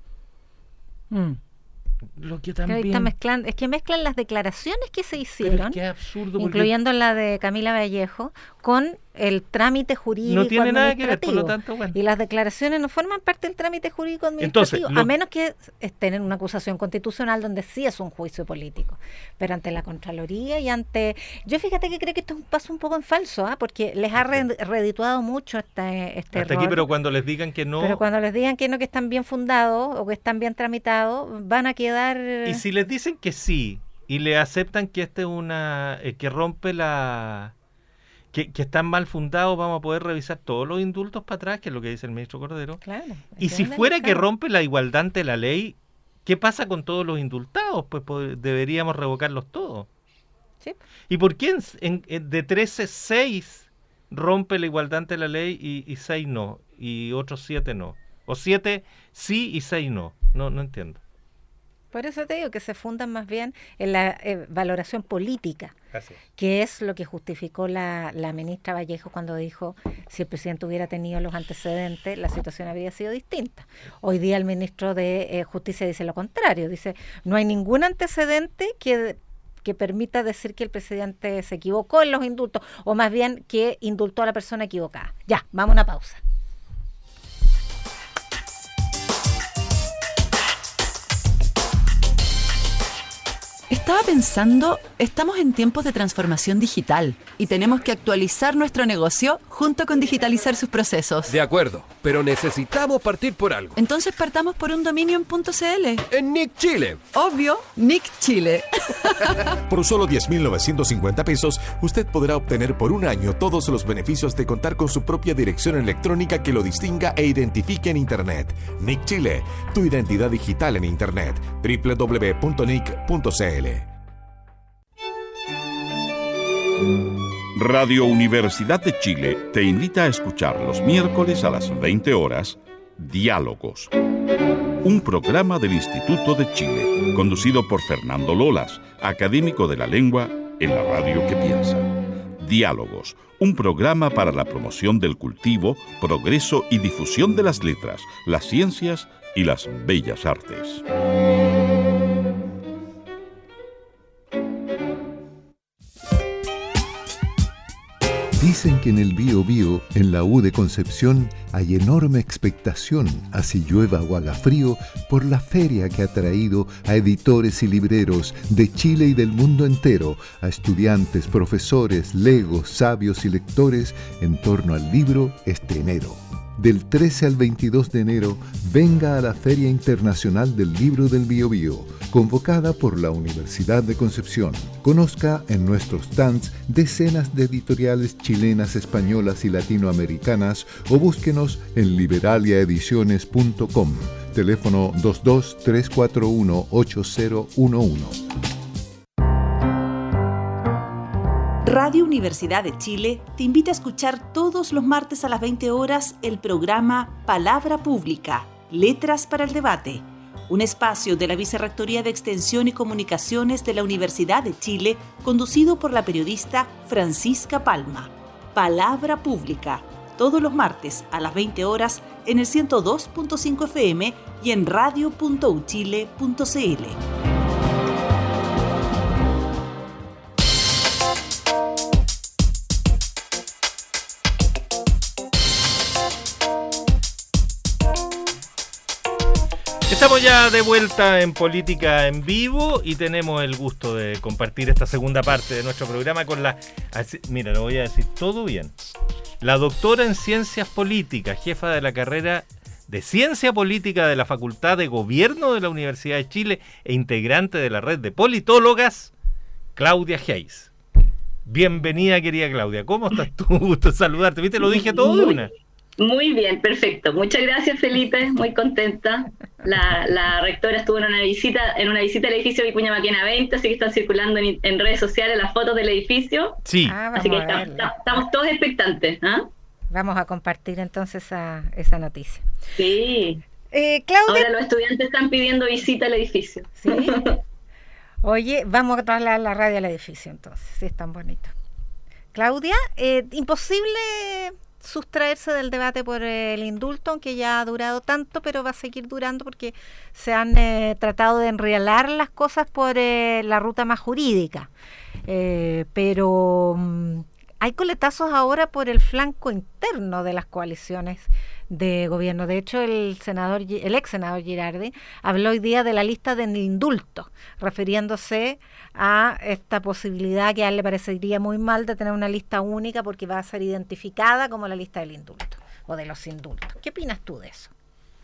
Mm. Lo que también... Está mezclando, es que mezclan las declaraciones que se hicieron, qué absurdo, incluyendo porque... la de Camila Vallejo, con el trámite jurídico no tiene administrativo. Nada que ver, por lo tanto, bueno. Y las declaraciones no forman parte del trámite jurídico administrativo, Entonces, lo... a menos que estén en una acusación constitucional donde sí es un juicio político. Pero ante la Contraloría y ante... Yo fíjate que creo que esto es un paso un poco en falso, ¿eh? Porque les ha re- redituado mucho este, este Hasta error. aquí, pero cuando les digan que no... Pero cuando les digan que no, que están bien fundados o que están bien tramitados, van a quedar... Y si les dicen que sí, y le aceptan que este es una... Eh, que rompe la... Que, que están mal fundados, vamos a poder revisar todos los indultos para atrás, que es lo que dice el ministro Cordero. Claro, y si fuera que rompe la igualdad ante la ley, ¿qué pasa con todos los indultados? Pues, pues deberíamos revocarlos todos. Sí. ¿Y por qué en, en, de trece, seis rompe la igualdad ante la ley y, y seis no? Y otros siete no. O siete sí y seis no. No, no entiendo. Por eso te digo que se fundan más bien en la eh, valoración política, Así. que es lo que justificó la, la ministra Vallejo cuando dijo si el presidente hubiera tenido los antecedentes, la situación habría sido distinta. Hoy día el ministro de eh, Justicia dice lo contrario, dice no hay ningún antecedente que, que permita decir que el presidente se equivocó en los indultos, o más bien que indultó a la persona equivocada. Ya, vamos a una pausa. Estaba pensando, estamos en tiempos de transformación digital y tenemos que actualizar nuestro negocio junto con digitalizar sus procesos. De acuerdo, pero necesitamos partir por algo. Entonces partamos por un dominio en .cl. En Nick Chile. Obvio, Nick Chile. Por solo diez mil novecientos cincuenta pesos, usted podrá obtener por un año todos los beneficios de contar con su propia dirección electrónica que lo distinga e identifique en Internet. Nick Chile, tu identidad digital en Internet. doble u doble u doble u punto nick punto c l. Radio Universidad de Chile te invita a escuchar los miércoles a las veinte horas Diálogos, un programa del Instituto de Chile, conducido por Fernando Lolas, académico de la lengua en la radio que piensa. Diálogos, un programa para la promoción del cultivo, progreso y difusión de las letras, las ciencias y las bellas artes. Dicen que en el Bío Bío, en la U de Concepción, hay enorme expectación, así llueva o haga frío, por la feria que ha traído a editores y libreros de Chile y del mundo entero, a estudiantes, profesores, legos, sabios y lectores en torno al libro este enero. Del trece al veintidós de enero, venga a la Feria Internacional del Libro del Biobío, convocada por la Universidad de Concepción. Conozca en nuestros stands decenas de editoriales chilenas, españolas y latinoamericanas o búsquenos en liberalia ediciones punto com. Teléfono dos dos tres cuatro uno ocho cero uno uno. Radio Universidad de Chile te invita a escuchar todos los martes a las veinte horas el programa Palabra Pública, Letras para el Debate, un espacio de la Vicerrectoría de Extensión y Comunicaciones de la Universidad de Chile, conducido por la periodista Francisca Palma. Palabra Pública, todos los martes a las veinte horas en el ciento dos punto cinco F M y en radio punto u chile punto c l. Estamos ya de vuelta en Política en Vivo y tenemos el gusto de compartir esta segunda parte de nuestro programa con la... Mira, lo voy a decir todo bien. La doctora en Ciencias Políticas, jefa de la carrera de Ciencia Política de la Facultad de Gobierno de la Universidad de Chile e integrante de la red de politólogas, Claudia Hayes. Bienvenida, querida Claudia. ¿Cómo estás tú? Gusto saludarte. ¿Viste? Lo dije todo de una. Muy bien, perfecto. Muchas gracias, Felipe. Muy contenta. La, la rectora estuvo en una visita en una visita al edificio Vicuña Maquena veinte, así que están circulando en, en redes sociales las fotos del edificio. Sí. Ah, así que estamos, estamos todos expectantes. ¿eh? Vamos a compartir entonces esa, esa noticia. Sí. Eh, Claudia. Ahora los estudiantes están pidiendo visita al edificio. Sí. Oye, vamos a trasladar la radio al edificio entonces, si es tan bonito. Claudia, eh, imposible sustraerse del debate por el indulto, aunque ya ha durado tanto, pero va a seguir durando porque se han eh, tratado de enrielar las cosas por eh, la ruta más jurídica. Eh, pero mm, hay coletazos ahora por el flanco interno de las coaliciones de gobierno. De hecho, el senador, el ex senador Girardi habló hoy día de la lista del indulto, refiriéndose a esta posibilidad que a él le parecería muy mal de tener una lista única porque va a ser identificada como la lista del indulto o de los indultos. ¿Qué opinas tú de eso?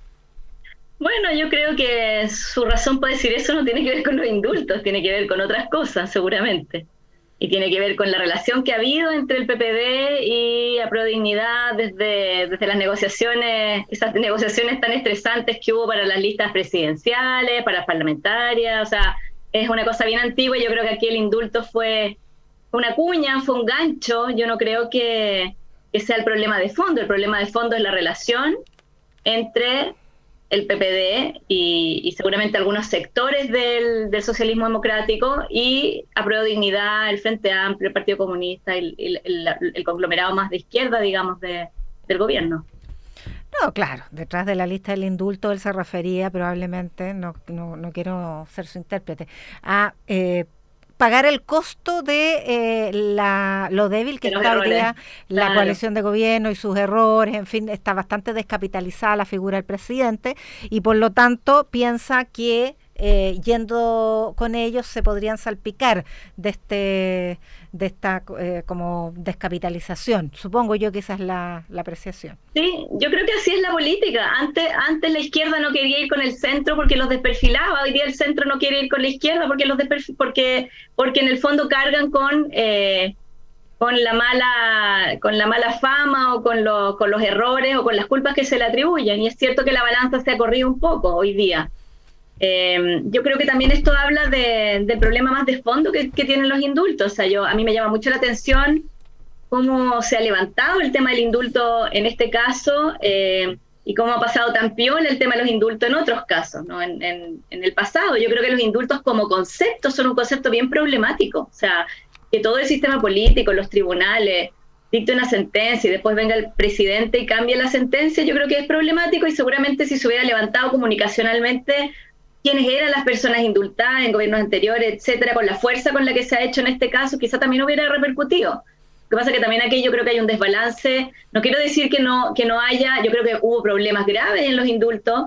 Bueno, yo creo que su razón para decir eso no tiene que ver con los indultos, tiene que ver con otras cosas, seguramente. Y tiene que ver con la relación que ha habido entre el P P D y Aprodignidad desde, desde las negociaciones, esas negociaciones tan estresantes que hubo para las listas presidenciales, para las parlamentarias. O sea, es una cosa bien antigua y yo creo que aquí el indulto fue una cuña, fue un gancho. Yo no creo que, que sea el problema de fondo. El problema de fondo es la relación entre el P P D y, y seguramente algunos sectores del, del socialismo democrático y Aprodignidad, el Frente Amplio, el Partido Comunista, el, el, el, el conglomerado más de izquierda, digamos, de, del gobierno. No, claro, detrás de la lista del indulto él se refería probablemente, no, no, no quiero ser su intérprete, a eh, pagar el costo de eh, la, lo débil que está hoy día la claro. coalición de gobierno y sus errores, en fin, está bastante descapitalizada la figura del presidente y por lo tanto piensa que eh, yendo con ellos se podrían salpicar de este de esta eh, como descapitalización. Supongo yo que esa es la, la apreciación. Sí, yo creo que así es la política. Antes, antes la izquierda no quería ir con el centro porque los desperfilaba. Hoy día el centro no quiere ir con la izquierda porque los desperfil, porque porque en el fondo cargan con eh, con la mala con la mala fama o con los con los errores o con las culpas que se le atribuyen. Y es cierto que la balanza se ha corrido un poco hoy día. Eh, yo creo que también esto habla de, del problema más de fondo que, que tienen los indultos. O sea, yo, a mí me llama mucho la atención cómo se ha levantado el tema del indulto en este caso eh, y cómo ha pasado tan piola el tema de los indultos en otros casos, ¿no? En, en, en el pasado. Yo creo que los indultos como concepto son un concepto bien problemático. O sea, que todo el sistema político, los tribunales, dicte una sentencia y después venga el presidente y cambie la sentencia, yo creo que es problemático y seguramente si se hubiera levantado comunicacionalmente quiénes eran las personas indultadas en gobiernos anteriores, etcétera, con la fuerza con la que se ha hecho en este caso, quizá también hubiera repercutido. Lo que pasa es que también aquí yo creo que hay un desbalance. No quiero decir que no que no haya, yo creo que hubo problemas graves en los indultos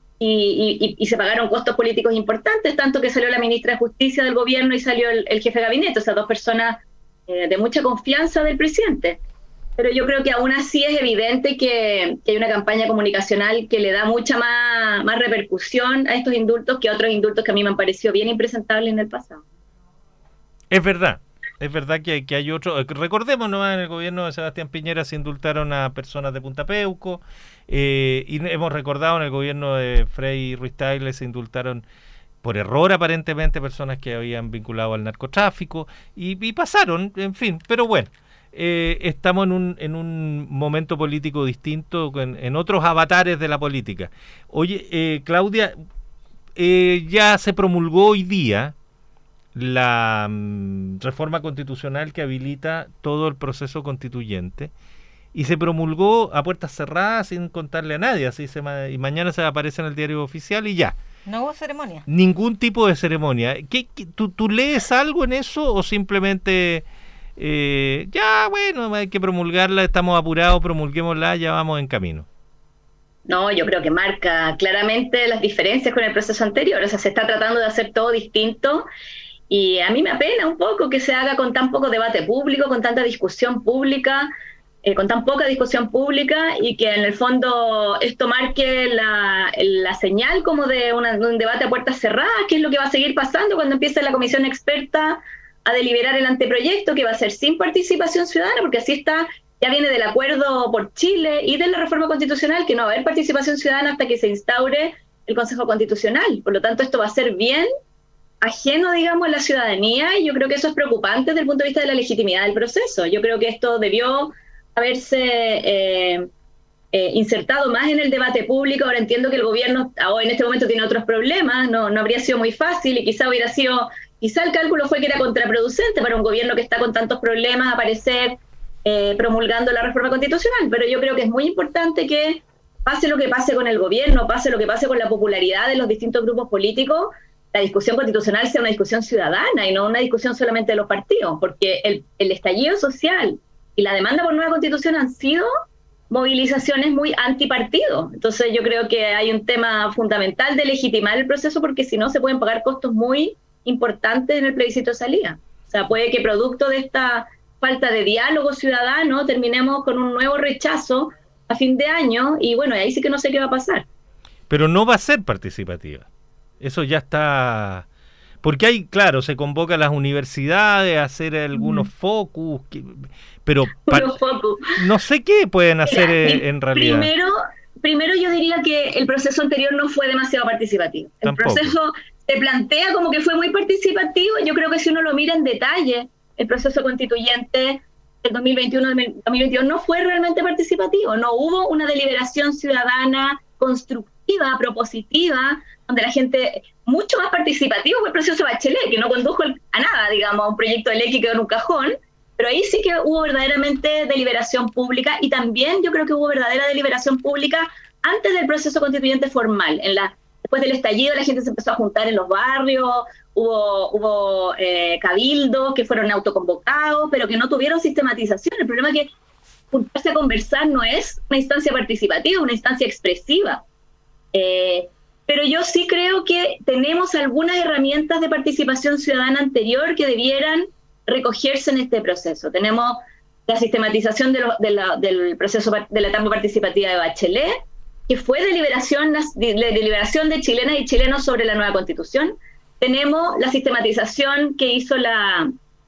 y, y, y se pagaron costos políticos importantes, tanto que salió la ministra de Justicia del gobierno y salió el, el jefe de gabinete, o sea, dos personas eh, de mucha confianza del presidente. pero yo creo que aún así es evidente que, que hay una campaña comunicacional que le da mucha más, más repercusión a estos indultos que a otros indultos que a mí me han parecido bien impresentables en el pasado. Es verdad, es verdad que, que hay otro. Recordemos nomás, en el gobierno de Sebastián Piñera se indultaron a personas de Punta Peuco, eh, y hemos recordado en el gobierno de Frei Ruiz Tagle se indultaron por error aparentemente personas que habían vinculado al narcotráfico, y, y pasaron, en fin, pero bueno. Eh, estamos en un, en un momento político distinto, en, en otros avatares de la política. Oye, eh, Claudia, eh, ya se promulgó hoy día la mm, reforma constitucional que habilita todo el proceso constituyente, y se promulgó a puertas cerradas sin contarle a nadie, así se ma- y mañana se aparece en el diario oficial y ya. No hubo ceremonia. Ningún tipo de ceremonia. ¿Qué, qué, tú, ¿Tú lees algo en eso o simplemente... Eh, ya, bueno, hay que promulgarla, estamos apurados, promulguémosla, ya vamos en camino? No, yo creo que marca claramente las diferencias con el proceso anterior, o sea, se está tratando de hacer todo distinto, y a mí me apena un poco que se haga con tan poco debate público, con tanta discusión pública, eh, con tan poca discusión pública, y que en el fondo esto marque la, la señal como de, una, de un debate a puertas cerradas, que es lo que va a seguir pasando cuando empiece la comisión experta a deliberar el anteproyecto, que va a ser sin participación ciudadana, porque así está, ya viene del acuerdo por Chile y de la reforma constitucional, que no va a haber participación ciudadana hasta que se instaure el Consejo Constitucional. Por lo tanto, esto va a ser bien ajeno, digamos, a la ciudadanía, y yo creo que eso es preocupante desde el punto de vista de la legitimidad del proceso. Yo creo que esto debió haberse eh, eh, insertado más en el debate público. Ahora entiendo que el gobierno ahora en este momento tiene otros problemas, no, no habría sido muy fácil, y quizá hubiera sido... Quizá el cálculo fue que era contraproducente para un gobierno que está con tantos problemas aparecer eh, promulgando la reforma constitucional, pero yo creo que es muy importante que pase lo que pase con el gobierno, pase lo que pase con la popularidad de los distintos grupos políticos, la discusión constitucional sea una discusión ciudadana y no una discusión solamente de los partidos, porque el, el estallido social y la demanda por nueva constitución han sido movilizaciones muy antipartido. Entonces yo creo que hay un tema fundamental de legitimar el proceso, porque si no se pueden pagar costos muy importante en el plebiscito de salida. O sea, puede que producto de esta falta de diálogo ciudadano terminemos con un nuevo rechazo a fin de año, y bueno, ahí sí que no sé qué va a pasar. Pero no va a ser participativa. Eso ya está... Porque hay, claro, se convoca a las universidades a hacer algunos mm. focus, que, pero pa- focus. No sé qué pueden hacer. Mira, en, en realidad. Primero, primero yo diría que el proceso anterior no fue demasiado participativo. El Tampoco. proceso... se plantea como que fue muy participativo. Yo creo que si uno lo mira en detalle, el proceso constituyente del dos mil veintiuno dos mil veintidós no fue realmente participativo. No hubo una deliberación ciudadana constructiva, propositiva, donde la gente, mucho más participativo fue el proceso Bachelet, que no condujo a nada, digamos, a un proyecto de ley que quedó en un cajón, pero ahí sí que hubo verdaderamente deliberación pública, y también yo creo que hubo verdadera deliberación pública antes del proceso constituyente formal. En la Después del estallido la gente se empezó a juntar en los barrios, hubo, hubo eh, cabildos que fueron autoconvocados, pero que no tuvieron sistematización. El problema es que juntarse a conversar no es una instancia participativa, una instancia expresiva. Eh, pero yo sí creo que tenemos algunas herramientas de participación ciudadana anterior que debieran recogerse en este proceso. Tenemos la sistematización de lo, de la, del proceso de la etapa participativa de Bachelet, que fue deliberación, de, de deliberación de chilenas y chilenos sobre la nueva constitución. Tenemos la sistematización que hizo la,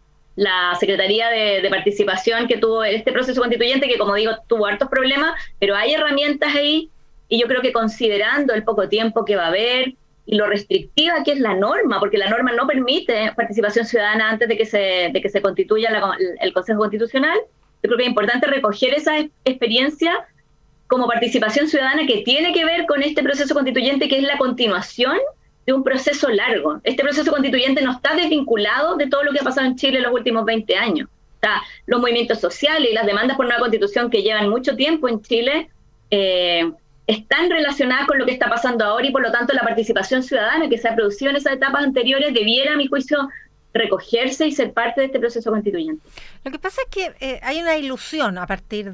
la Secretaría de, de Participación, que tuvo este proceso constituyente, que como digo, tuvo hartos problemas, pero hay herramientas ahí, y yo creo que considerando el poco tiempo que va a haber y lo restrictiva que es la norma, porque la norma no permite participación ciudadana antes de que se, de que se constituya la, el Consejo Constitucional, yo creo que es importante recoger esa experiencia como participación ciudadana que tiene que ver con este proceso constituyente, que es la continuación de un proceso largo. Este proceso constituyente no está desvinculado de todo lo que ha pasado en Chile en los últimos veinte años. O sea, los movimientos sociales y las demandas por una constitución que llevan mucho tiempo en Chile eh, están relacionadas con lo que está pasando ahora, y por lo tanto la participación ciudadana que se ha producido en esas etapas anteriores debiera, a mi juicio, recogerse y ser parte de este proceso constituyente. Lo que pasa es que eh, hay una ilusión a partir del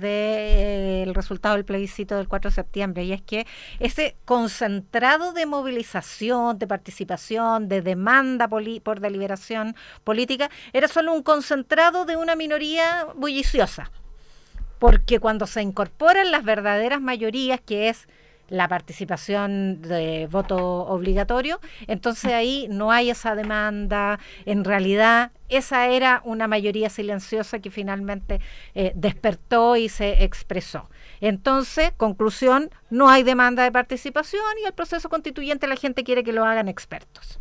de, eh, resultado del plebiscito del cuatro de septiembre, y es que ese concentrado de movilización, de participación, de demanda poli- por deliberación política, era solo un concentrado de una minoría bulliciosa. porque cuando se incorporan las verdaderas mayorías, que es la participación de voto obligatorio, entonces ahí no hay esa demanda. En realidad esa era una mayoría silenciosa que finalmente eh, despertó y se expresó. Entonces, conclusión, no hay demanda de participación y el proceso constituyente la gente quiere que lo hagan expertos.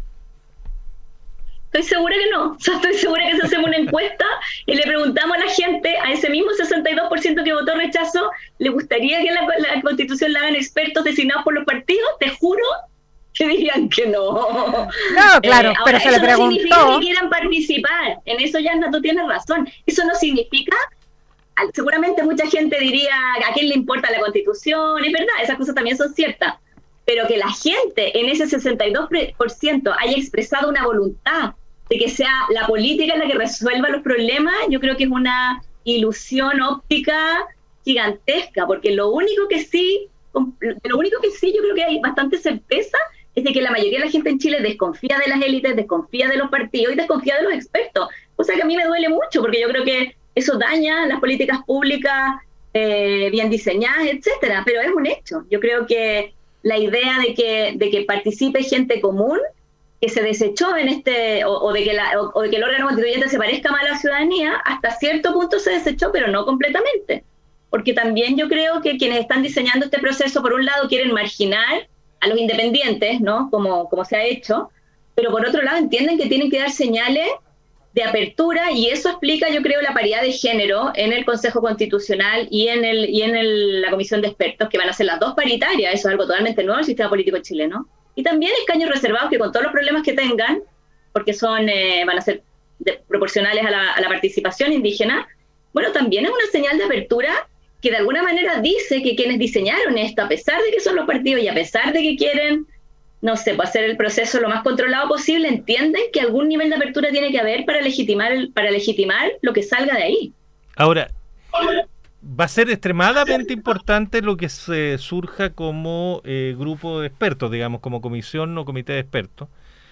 Estoy segura que no. O sea, estoy segura que si hacemos una encuesta y le preguntamos a la gente, a ese mismo sesenta y dos por ciento que votó rechazo, ¿le gustaría que la, la Constitución la hagan expertos designados por los partidos? Te juro que dirían que no. No, claro, eh, ahora, pero se le preguntó. No significa que quieran participar. En eso, Yasna, tú tienes razón. Eso no significa... Seguramente mucha gente diría, ¿a quién le importa la Constitución? Es verdad, esas cosas también son ciertas. Pero que la gente en ese sesenta y dos por ciento haya expresado una voluntad de que sea la política la que resuelva los problemas, yo creo que es una ilusión óptica gigantesca, porque lo único que sí, lo único que sí yo creo que hay bastante certeza es de que la mayoría de la gente en Chile desconfía de las élites, desconfía de los partidos y desconfía de los expertos. O sea que a mí me duele mucho, porque yo creo que eso daña las políticas públicas eh, bien diseñadas, etcétera. Pero es un hecho. Yo creo que la idea de que, de que participe gente común que se desechó en este, o, o, de que la, o, o de que el órgano constituyente se parezca más a la ciudadanía, hasta cierto punto se desechó, pero no completamente. Porque también yo creo que quienes están diseñando este proceso, por un lado, quieren marginar a los independientes, ¿no? Como, como se ha hecho, pero por otro lado entienden que tienen que dar señales de apertura, y eso explica, yo creo, la paridad de género en el Consejo Constitucional y en el y en el, la Comisión de Expertos, que van a ser las dos paritarias. Eso es algo totalmente nuevo en el sistema político chileno. Y también escaños reservados que, con todos los problemas que tengan, porque son eh, van a ser de, proporcionales a la, a la participación indígena, bueno, también es una señal de apertura que de alguna manera dice que quienes diseñaron esto, a pesar de que son los partidos y a pesar de que quieren, no sé, pues hacer el proceso lo más controlado posible, entienden que algún nivel de apertura tiene que haber para legitimar, para legitimar lo que salga de ahí. Ahora, va a ser extremadamente importante lo que se surja como eh, grupo de expertos, digamos, como comisión o comité de expertos.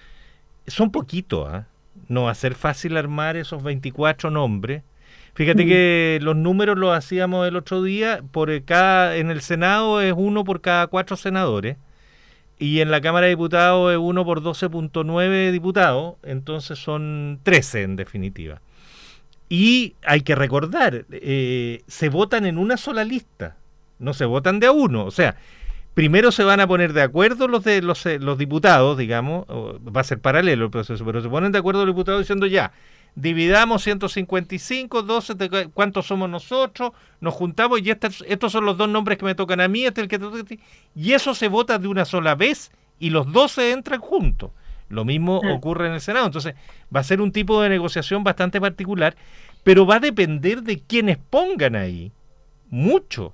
Son poquitos, ¿eh? No va a ser fácil armar esos veinticuatro nombres. Fíjate mm. que los números los hacíamos el otro día, por cada, en el Senado es uno por cada cuatro senadores, y en la Cámara de Diputados es uno por doce punto nueve diputados, entonces son trece en definitiva. Y hay que recordar, eh, se votan en una sola lista, no se votan de a uno. O sea, primero se van a poner de acuerdo los de los, los diputados, digamos, va a ser paralelo el proceso, pero se ponen de acuerdo los diputados diciendo ya, dividamos ciento cincuenta y cinco, doce, ¿cuántos somos nosotros? Nos juntamos y estos, estos son los dos nombres que me tocan a mí, este es el que te toca a ti. Y eso se vota de una sola vez y los doce entran juntos. Lo mismo ah. ocurre en el Senado. Entonces va a ser un tipo de negociación bastante particular, pero va a depender de quienes pongan ahí mucho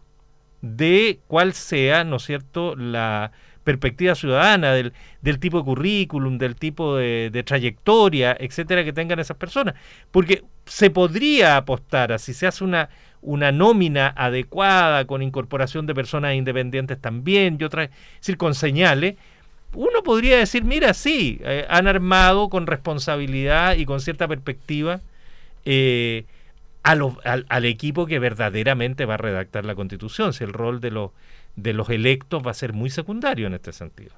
de cuál sea, ¿no es cierto?, la perspectiva ciudadana, del, del tipo de currículum, del tipo de, de trayectoria, etcétera, que tengan esas personas. Porque se podría apostar a si se hace una, una nómina adecuada, con incorporación de personas independientes también, y otras, es decir, con señales. Uno podría decir, mira, sí, eh, han armado con responsabilidad y con cierta perspectiva eh, a los, al, al equipo que verdaderamente va a redactar la Constitución, si el rol de los de los electos va a ser muy secundario en este sentido.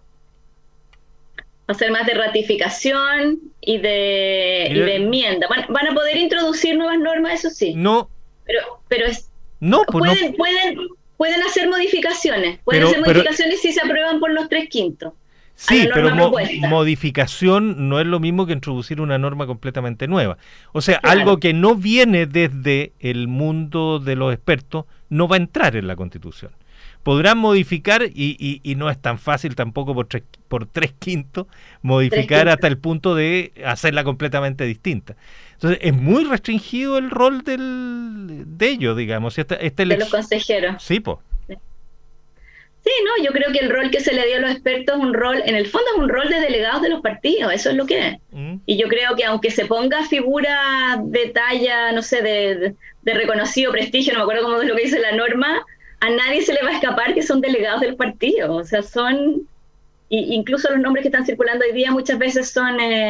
Va a ser más de ratificación y de, y de, y de enmienda. Van, van a poder introducir nuevas normas, eso sí. No. Pero, pero es, no, pues pueden, no. pueden, pueden hacer modificaciones. Pueden pero, hacer modificaciones pero, si se aprueban por los tres quintos. Sí, pero mo modificación no es lo mismo que introducir una norma completamente nueva. O sea, claro, algo que no viene desde el mundo de los expertos no va a entrar en la Constitución. Podrán modificar, y, y, y no es tan fácil tampoco por tres, por tres quintos, modificar tres quintos. Hasta el punto de hacerla completamente distinta. Entonces, es muy restringido el rol del, de ellos, digamos. Este, este de los consejeros. Sí, pues. Sí, no, yo creo que el rol que se le dio a los expertos es un rol, en el fondo es un rol de delegados de los partidos, eso es lo que es. Mm. Y yo creo que aunque se ponga figura de talla, no sé, de, de, de reconocido prestigio, no me acuerdo cómo es lo que dice la norma, a nadie se le va a escapar que son delegados del partido. O sea, son, y incluso los nombres que están circulando hoy día muchas veces son, eh,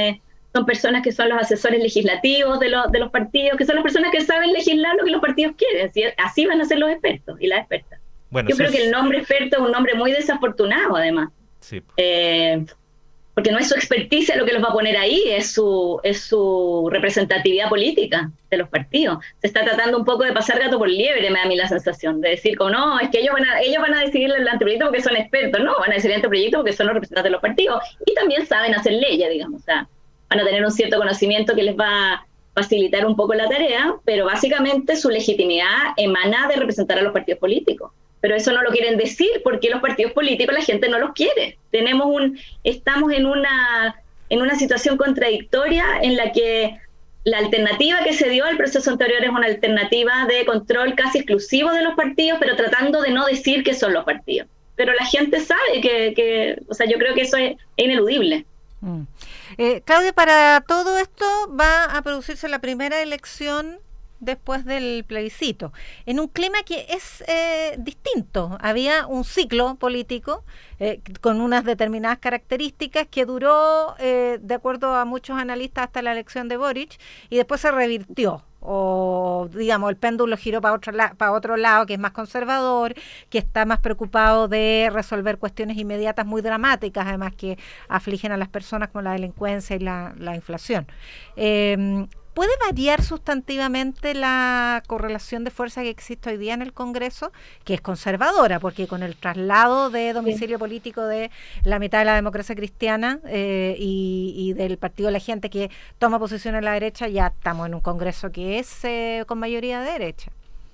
son personas que son los asesores legislativos de, los de los partidos, que son las personas que saben legislar lo que los partidos quieren. ¿Sí? Así van a ser los expertos y las expertas. Bueno, Yo creo es... que el nombre experto es un nombre muy desafortunado, además. Sí. Eh, porque no es su experticia lo que los va a poner ahí, es su, es su representatividad política de los partidos. Se está tratando un poco de pasar gato por liebre, me da a mí la sensación, de decir como no, es que ellos van a, ellos van a decidir el anteproyecto porque son expertos, no, van a decidir el anteproyecto porque son los representantes de los partidos y también saben hacer leyes, digamos, o sea, van a tener un cierto conocimiento que les va a facilitar un poco la tarea, pero básicamente su legitimidad emana de representar a los partidos políticos. Pero eso no lo quieren decir porque los partidos políticos la gente no los quiere. Tenemos un, estamos en una, en una situación contradictoria en la que la alternativa que se dio al proceso anterior es una alternativa de control casi exclusivo de los partidos, pero tratando de no decir que son los partidos. Pero la gente sabe que, que o sea, yo creo que eso es ineludible. Mm. Eh, Claudia, para todo esto va a producirse la primera elección después del plebiscito, en un clima que es eh, distinto. Había un ciclo político eh, con unas determinadas características que duró, eh, de acuerdo a muchos analistas, hasta la elección de Boric, y después se revirtió, o digamos, el péndulo giró para otro, la, para otro lado, que es más conservador, que está más preocupado de resolver cuestiones inmediatas muy dramáticas, además que afligen a las personas, como la delincuencia y la, la inflación. Eh, ¿Puede variar sustantivamente la correlación de fuerza que existe hoy día en el Congreso, que es conservadora, porque con el traslado de domicilio sí. político de la mitad de la democracia cristiana eh, y, y del Partido de la Gente que toma posición en la derecha, ya estamos en un Congreso que es eh, con mayoría de derecha?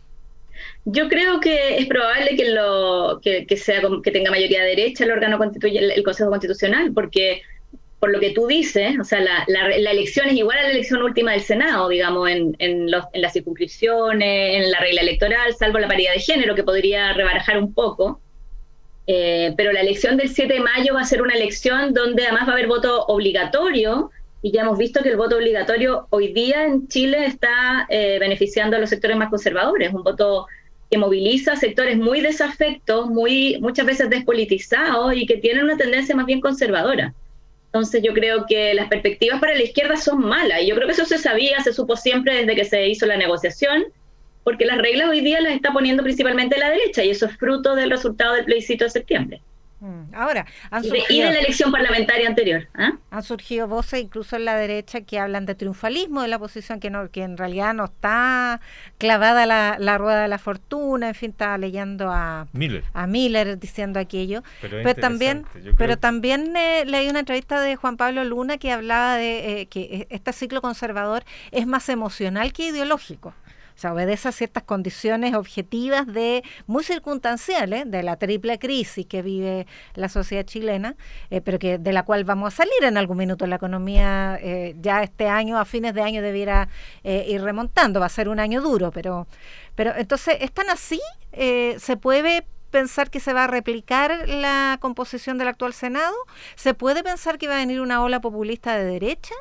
Yo creo que es probable que lo que, que sea que tenga mayoría de derecha el órgano constituye el, el Consejo Constitucional, porque por lo que tú dices, o sea, la, la, la elección es igual a la elección última del Senado, digamos, en, en, los, en las circunscripciones, en la regla electoral, salvo la paridad de género, que podría rebarajar un poco. Eh, pero la elección del siete de mayo va a ser una elección donde además va a haber voto obligatorio, y ya hemos visto que el voto obligatorio hoy día en Chile está eh, beneficiando a los sectores más conservadores, un voto que moviliza sectores muy desafectos, muy, muchas veces despolitizados y que tienen una tendencia más bien conservadora. Entonces yo creo que las perspectivas para la izquierda son malas, y yo creo que eso se sabía, se supo siempre desde que se hizo la negociación, porque las reglas hoy día las está poniendo principalmente la derecha, y eso es fruto del resultado del plebiscito de septiembre. Ahora, han y, de, surgido, y de la elección parlamentaria anterior. ¿eh? Han surgido voces incluso en la derecha que hablan de triunfalismo de la oposición, que no, que en realidad no está clavada la, la rueda de la fortuna. En fin, estaba leyendo a Miller, a Miller diciendo aquello. Pero, pero también, pero también eh, leí una entrevista de Juan Pablo Luna que hablaba de eh, que este ciclo conservador es más emocional que ideológico. O sea, obedece a ciertas condiciones objetivas de muy circunstanciales de la triple crisis que vive la sociedad chilena, eh, pero que de la cual vamos a salir en algún minuto. La economía eh, ya este año, a fines de año, debiera eh, ir remontando. Va a ser un año duro, pero, pero entonces, ¿están así? Eh, ¿Se puede pensar que se va a replicar la composición del actual Senado? ¿Se puede pensar que va a venir una ola populista de derecha?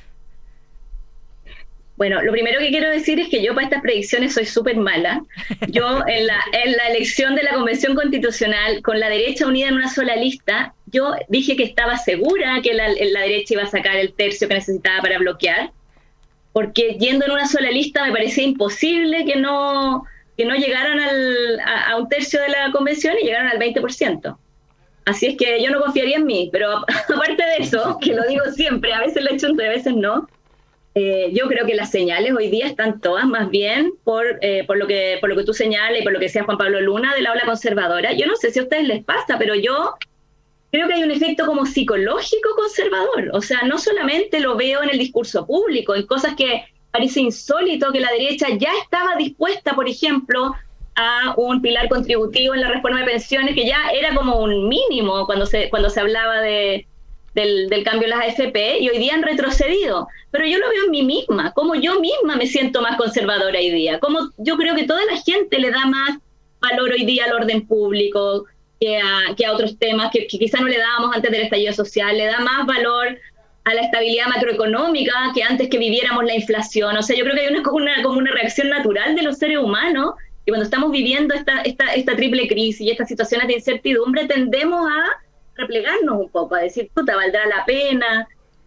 Bueno, lo primero que quiero decir es que yo para estas predicciones soy súper mala. Yo en la, en la elección de la Convención Constitucional, con la derecha unida en una sola lista, yo dije que estaba segura que la, la derecha iba a sacar el tercio que necesitaba para bloquear, porque yendo en una sola lista me parecía imposible que no, que no llegaran al, a, a un tercio de la convención y llegaran al veinte por ciento. Así es que yo no confiaría en mí, pero aparte de eso, que lo digo siempre, a veces lo he hecho y a veces no, Eh, yo creo que las señales hoy día están todas más bien por, eh, por, lo que, por lo que tú señalas y por lo que decía Juan Pablo Luna de la ola conservadora. Yo no sé si a ustedes les pasa, pero yo creo que hay un efecto como psicológico conservador. O sea, no solamente lo veo en el discurso público, en cosas que parece insólito que la derecha ya estaba dispuesta, por ejemplo, a un pilar contributivo en la reforma de pensiones, que ya era como un mínimo cuando se, cuando se hablaba de... Del, del cambio en las A F P, y hoy día han retrocedido. Pero yo lo veo en mí misma, como yo misma me siento más conservadora hoy día, como yo creo que toda la gente le da más valor hoy día al orden público que a, que a otros temas que, que quizá no le dábamos antes del estallido social, le da más valor a la estabilidad macroeconómica que antes que viviéramos la inflación. O sea, yo creo que hay una, una, como una reacción natural de los seres humanos, y cuando estamos viviendo esta, esta, esta triple crisis y estas situaciones de incertidumbre, tendemos a replegarnos un poco, a decir, puta, valdrá la pena.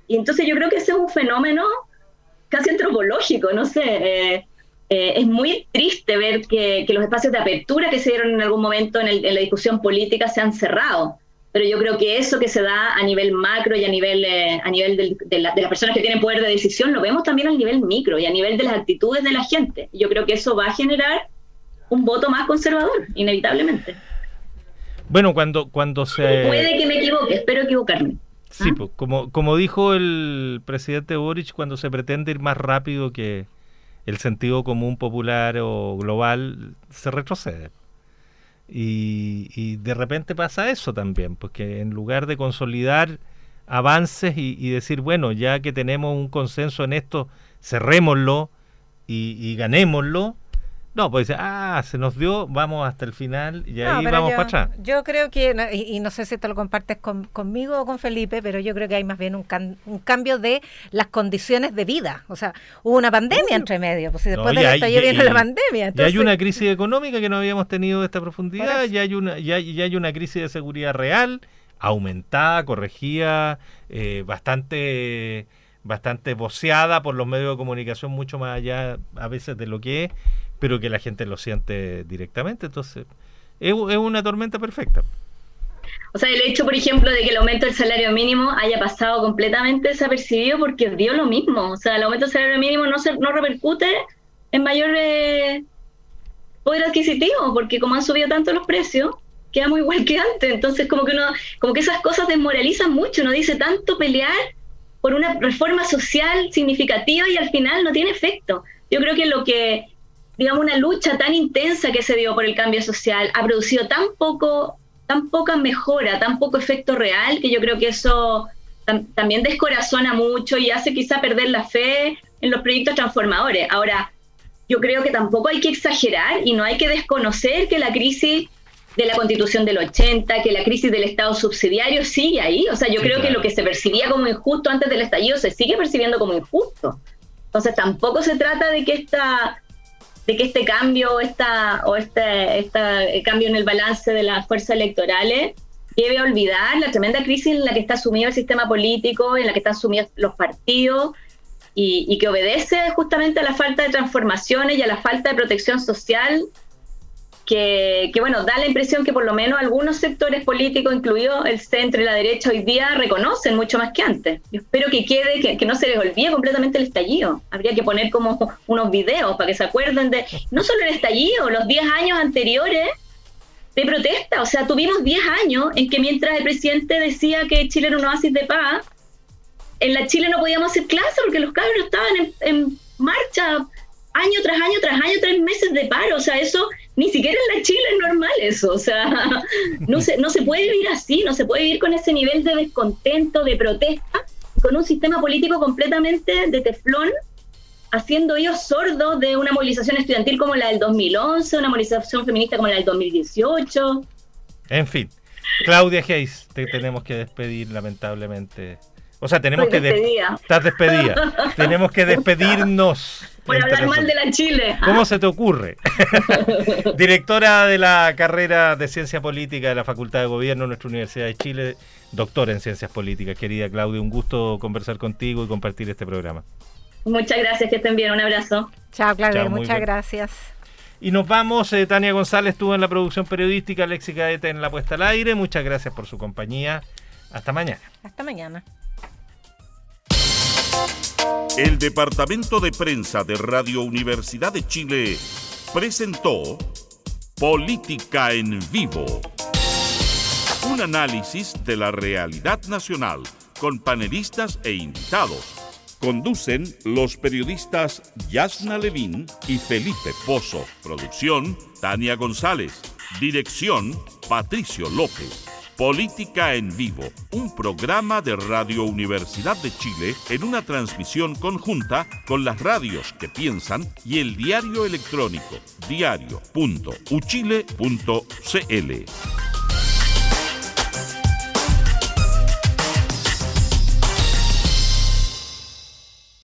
Y entonces yo creo que ese es un fenómeno casi antropológico, no sé. Eh, eh, es muy triste ver que, que los espacios de apertura que se dieron en algún momento en, el, en la discusión política se han cerrado. Pero yo creo que eso que se da a nivel macro y a nivel, eh, a nivel del, de, la, de las personas que tienen poder de decisión, lo vemos también a nivel micro y a nivel de las actitudes de la gente. Yo creo que eso va a generar un voto más conservador, inevitablemente. Bueno, cuando, cuando se... Puede que me equivoque, espero equivocarme. Sí, ¿Ah? pues, como, como dijo el presidente Boric, cuando se pretende ir más rápido que el sentido común popular o global, se retrocede. Y, y de repente pasa eso también, porque en lugar de consolidar avances y, y decir, bueno, ya que tenemos un consenso en esto, cerrémoslo y, y ganémoslo, no, pues ah, se nos dio, vamos hasta el final y ahí no, vamos yo, para atrás. Yo creo que, y, y no sé si te lo compartes con, conmigo o con Felipe, pero yo creo que hay más bien un, can, un cambio de las condiciones de vida. O sea, hubo una pandemia uh, entre medio, pues si después no, del estallido viene la pandemia. Entonces, ya hay una crisis económica que no habíamos tenido de esta profundidad, ya hay una, ya, ya hay una crisis de seguridad real, aumentada, corregida, eh, bastante... bastante voceada por los medios de comunicación, mucho más allá a veces de lo que es, pero que la gente lo siente directamente. Entonces, es, es una tormenta perfecta. O sea, el hecho, por ejemplo, de que el aumento del salario mínimo haya pasado completamente desapercibido porque dio lo mismo. O sea, el aumento del salario mínimo no, se, no repercute en mayor eh, poder adquisitivo, porque como han subido tanto los precios, quedamos igual que antes. Entonces, como que uno, como que esas cosas desmoralizan mucho. Uno dice tanto pelear por una reforma social significativa y al final no tiene efecto. Yo creo que lo que, digamos, una lucha tan intensa que se dio por el cambio social ha producido tan poco, tan poca mejora, tan poco efecto real, que yo creo que eso tam- también descorazona mucho y hace quizá perder la fe en los proyectos transformadores. Ahora, yo creo que tampoco hay que exagerar y no hay que desconocer que la crisis de la Constitución del ochenta, que la crisis del Estado subsidiario sigue ahí. O sea, yo sí, creo claro. que lo que se percibía como injusto antes del estallido se sigue percibiendo como injusto. Entonces tampoco se trata de que esta, de que este cambio esta, o este, este cambio en el balance de las fuerzas electorales lleve a olvidar la tremenda crisis en la que está sumido el sistema político, en la que están sumidos los partidos, y, y que obedece justamente a la falta de transformaciones y a la falta de protección social. Que, que bueno, da la impresión que por lo menos algunos sectores políticos, incluido el centro y la derecha hoy día, reconocen mucho más que antes. Yo espero que quede, que, que no se les olvide completamente el estallido. Habría que poner como unos videos para que se acuerden de, no solo el estallido, los diez años anteriores de protesta. O sea, tuvimos diez años en que mientras el presidente decía que Chile era un oasis de paz, en la Chile no podíamos hacer clase porque los cabros estaban en, en marcha año tras año tras año, tres meses de paro. O sea, eso ni siquiera en la Chile es normal eso. O sea, no se, no se puede vivir así, no se puede vivir con ese nivel de descontento, de protesta, con un sistema político completamente de teflón, haciendo oídos sordos de una movilización estudiantil como la del dos mil once, una movilización feminista como la del dos mil dieciocho. En fin, Claudia Hayes, te tenemos que despedir lamentablemente. O sea, tenemos Estoy que... despedida. De... Estás despedida. Tenemos que despedirnos. Por hablar mal de la Chile. ¿Cómo se te ocurre? Directora de la carrera de Ciencia Política de la Facultad de Gobierno de nuestra Universidad de Chile, doctora en Ciencias Políticas. Querida Claudia, un gusto conversar contigo y compartir este programa. Muchas gracias, que estén bien. Un abrazo. Chao, Claudia. Chao, muchas bien. gracias. Y nos vamos. eh, Tania González estuvo en la producción periodística, Alexis Gaeta en la puesta al aire. Muchas gracias por su compañía. Hasta mañana. Hasta mañana. El Departamento de Prensa de Radio Universidad de Chile presentó Política en Vivo. Un análisis de la realidad nacional con panelistas e invitados. Conducen los periodistas Yasna Levín y Felipe Pozo. Producción, Tania González. Dirección, Patricio López. Política en Vivo, un programa de Radio Universidad de Chile en una transmisión conjunta con las radios que piensan y el diario electrónico diario punto uchile punto cl.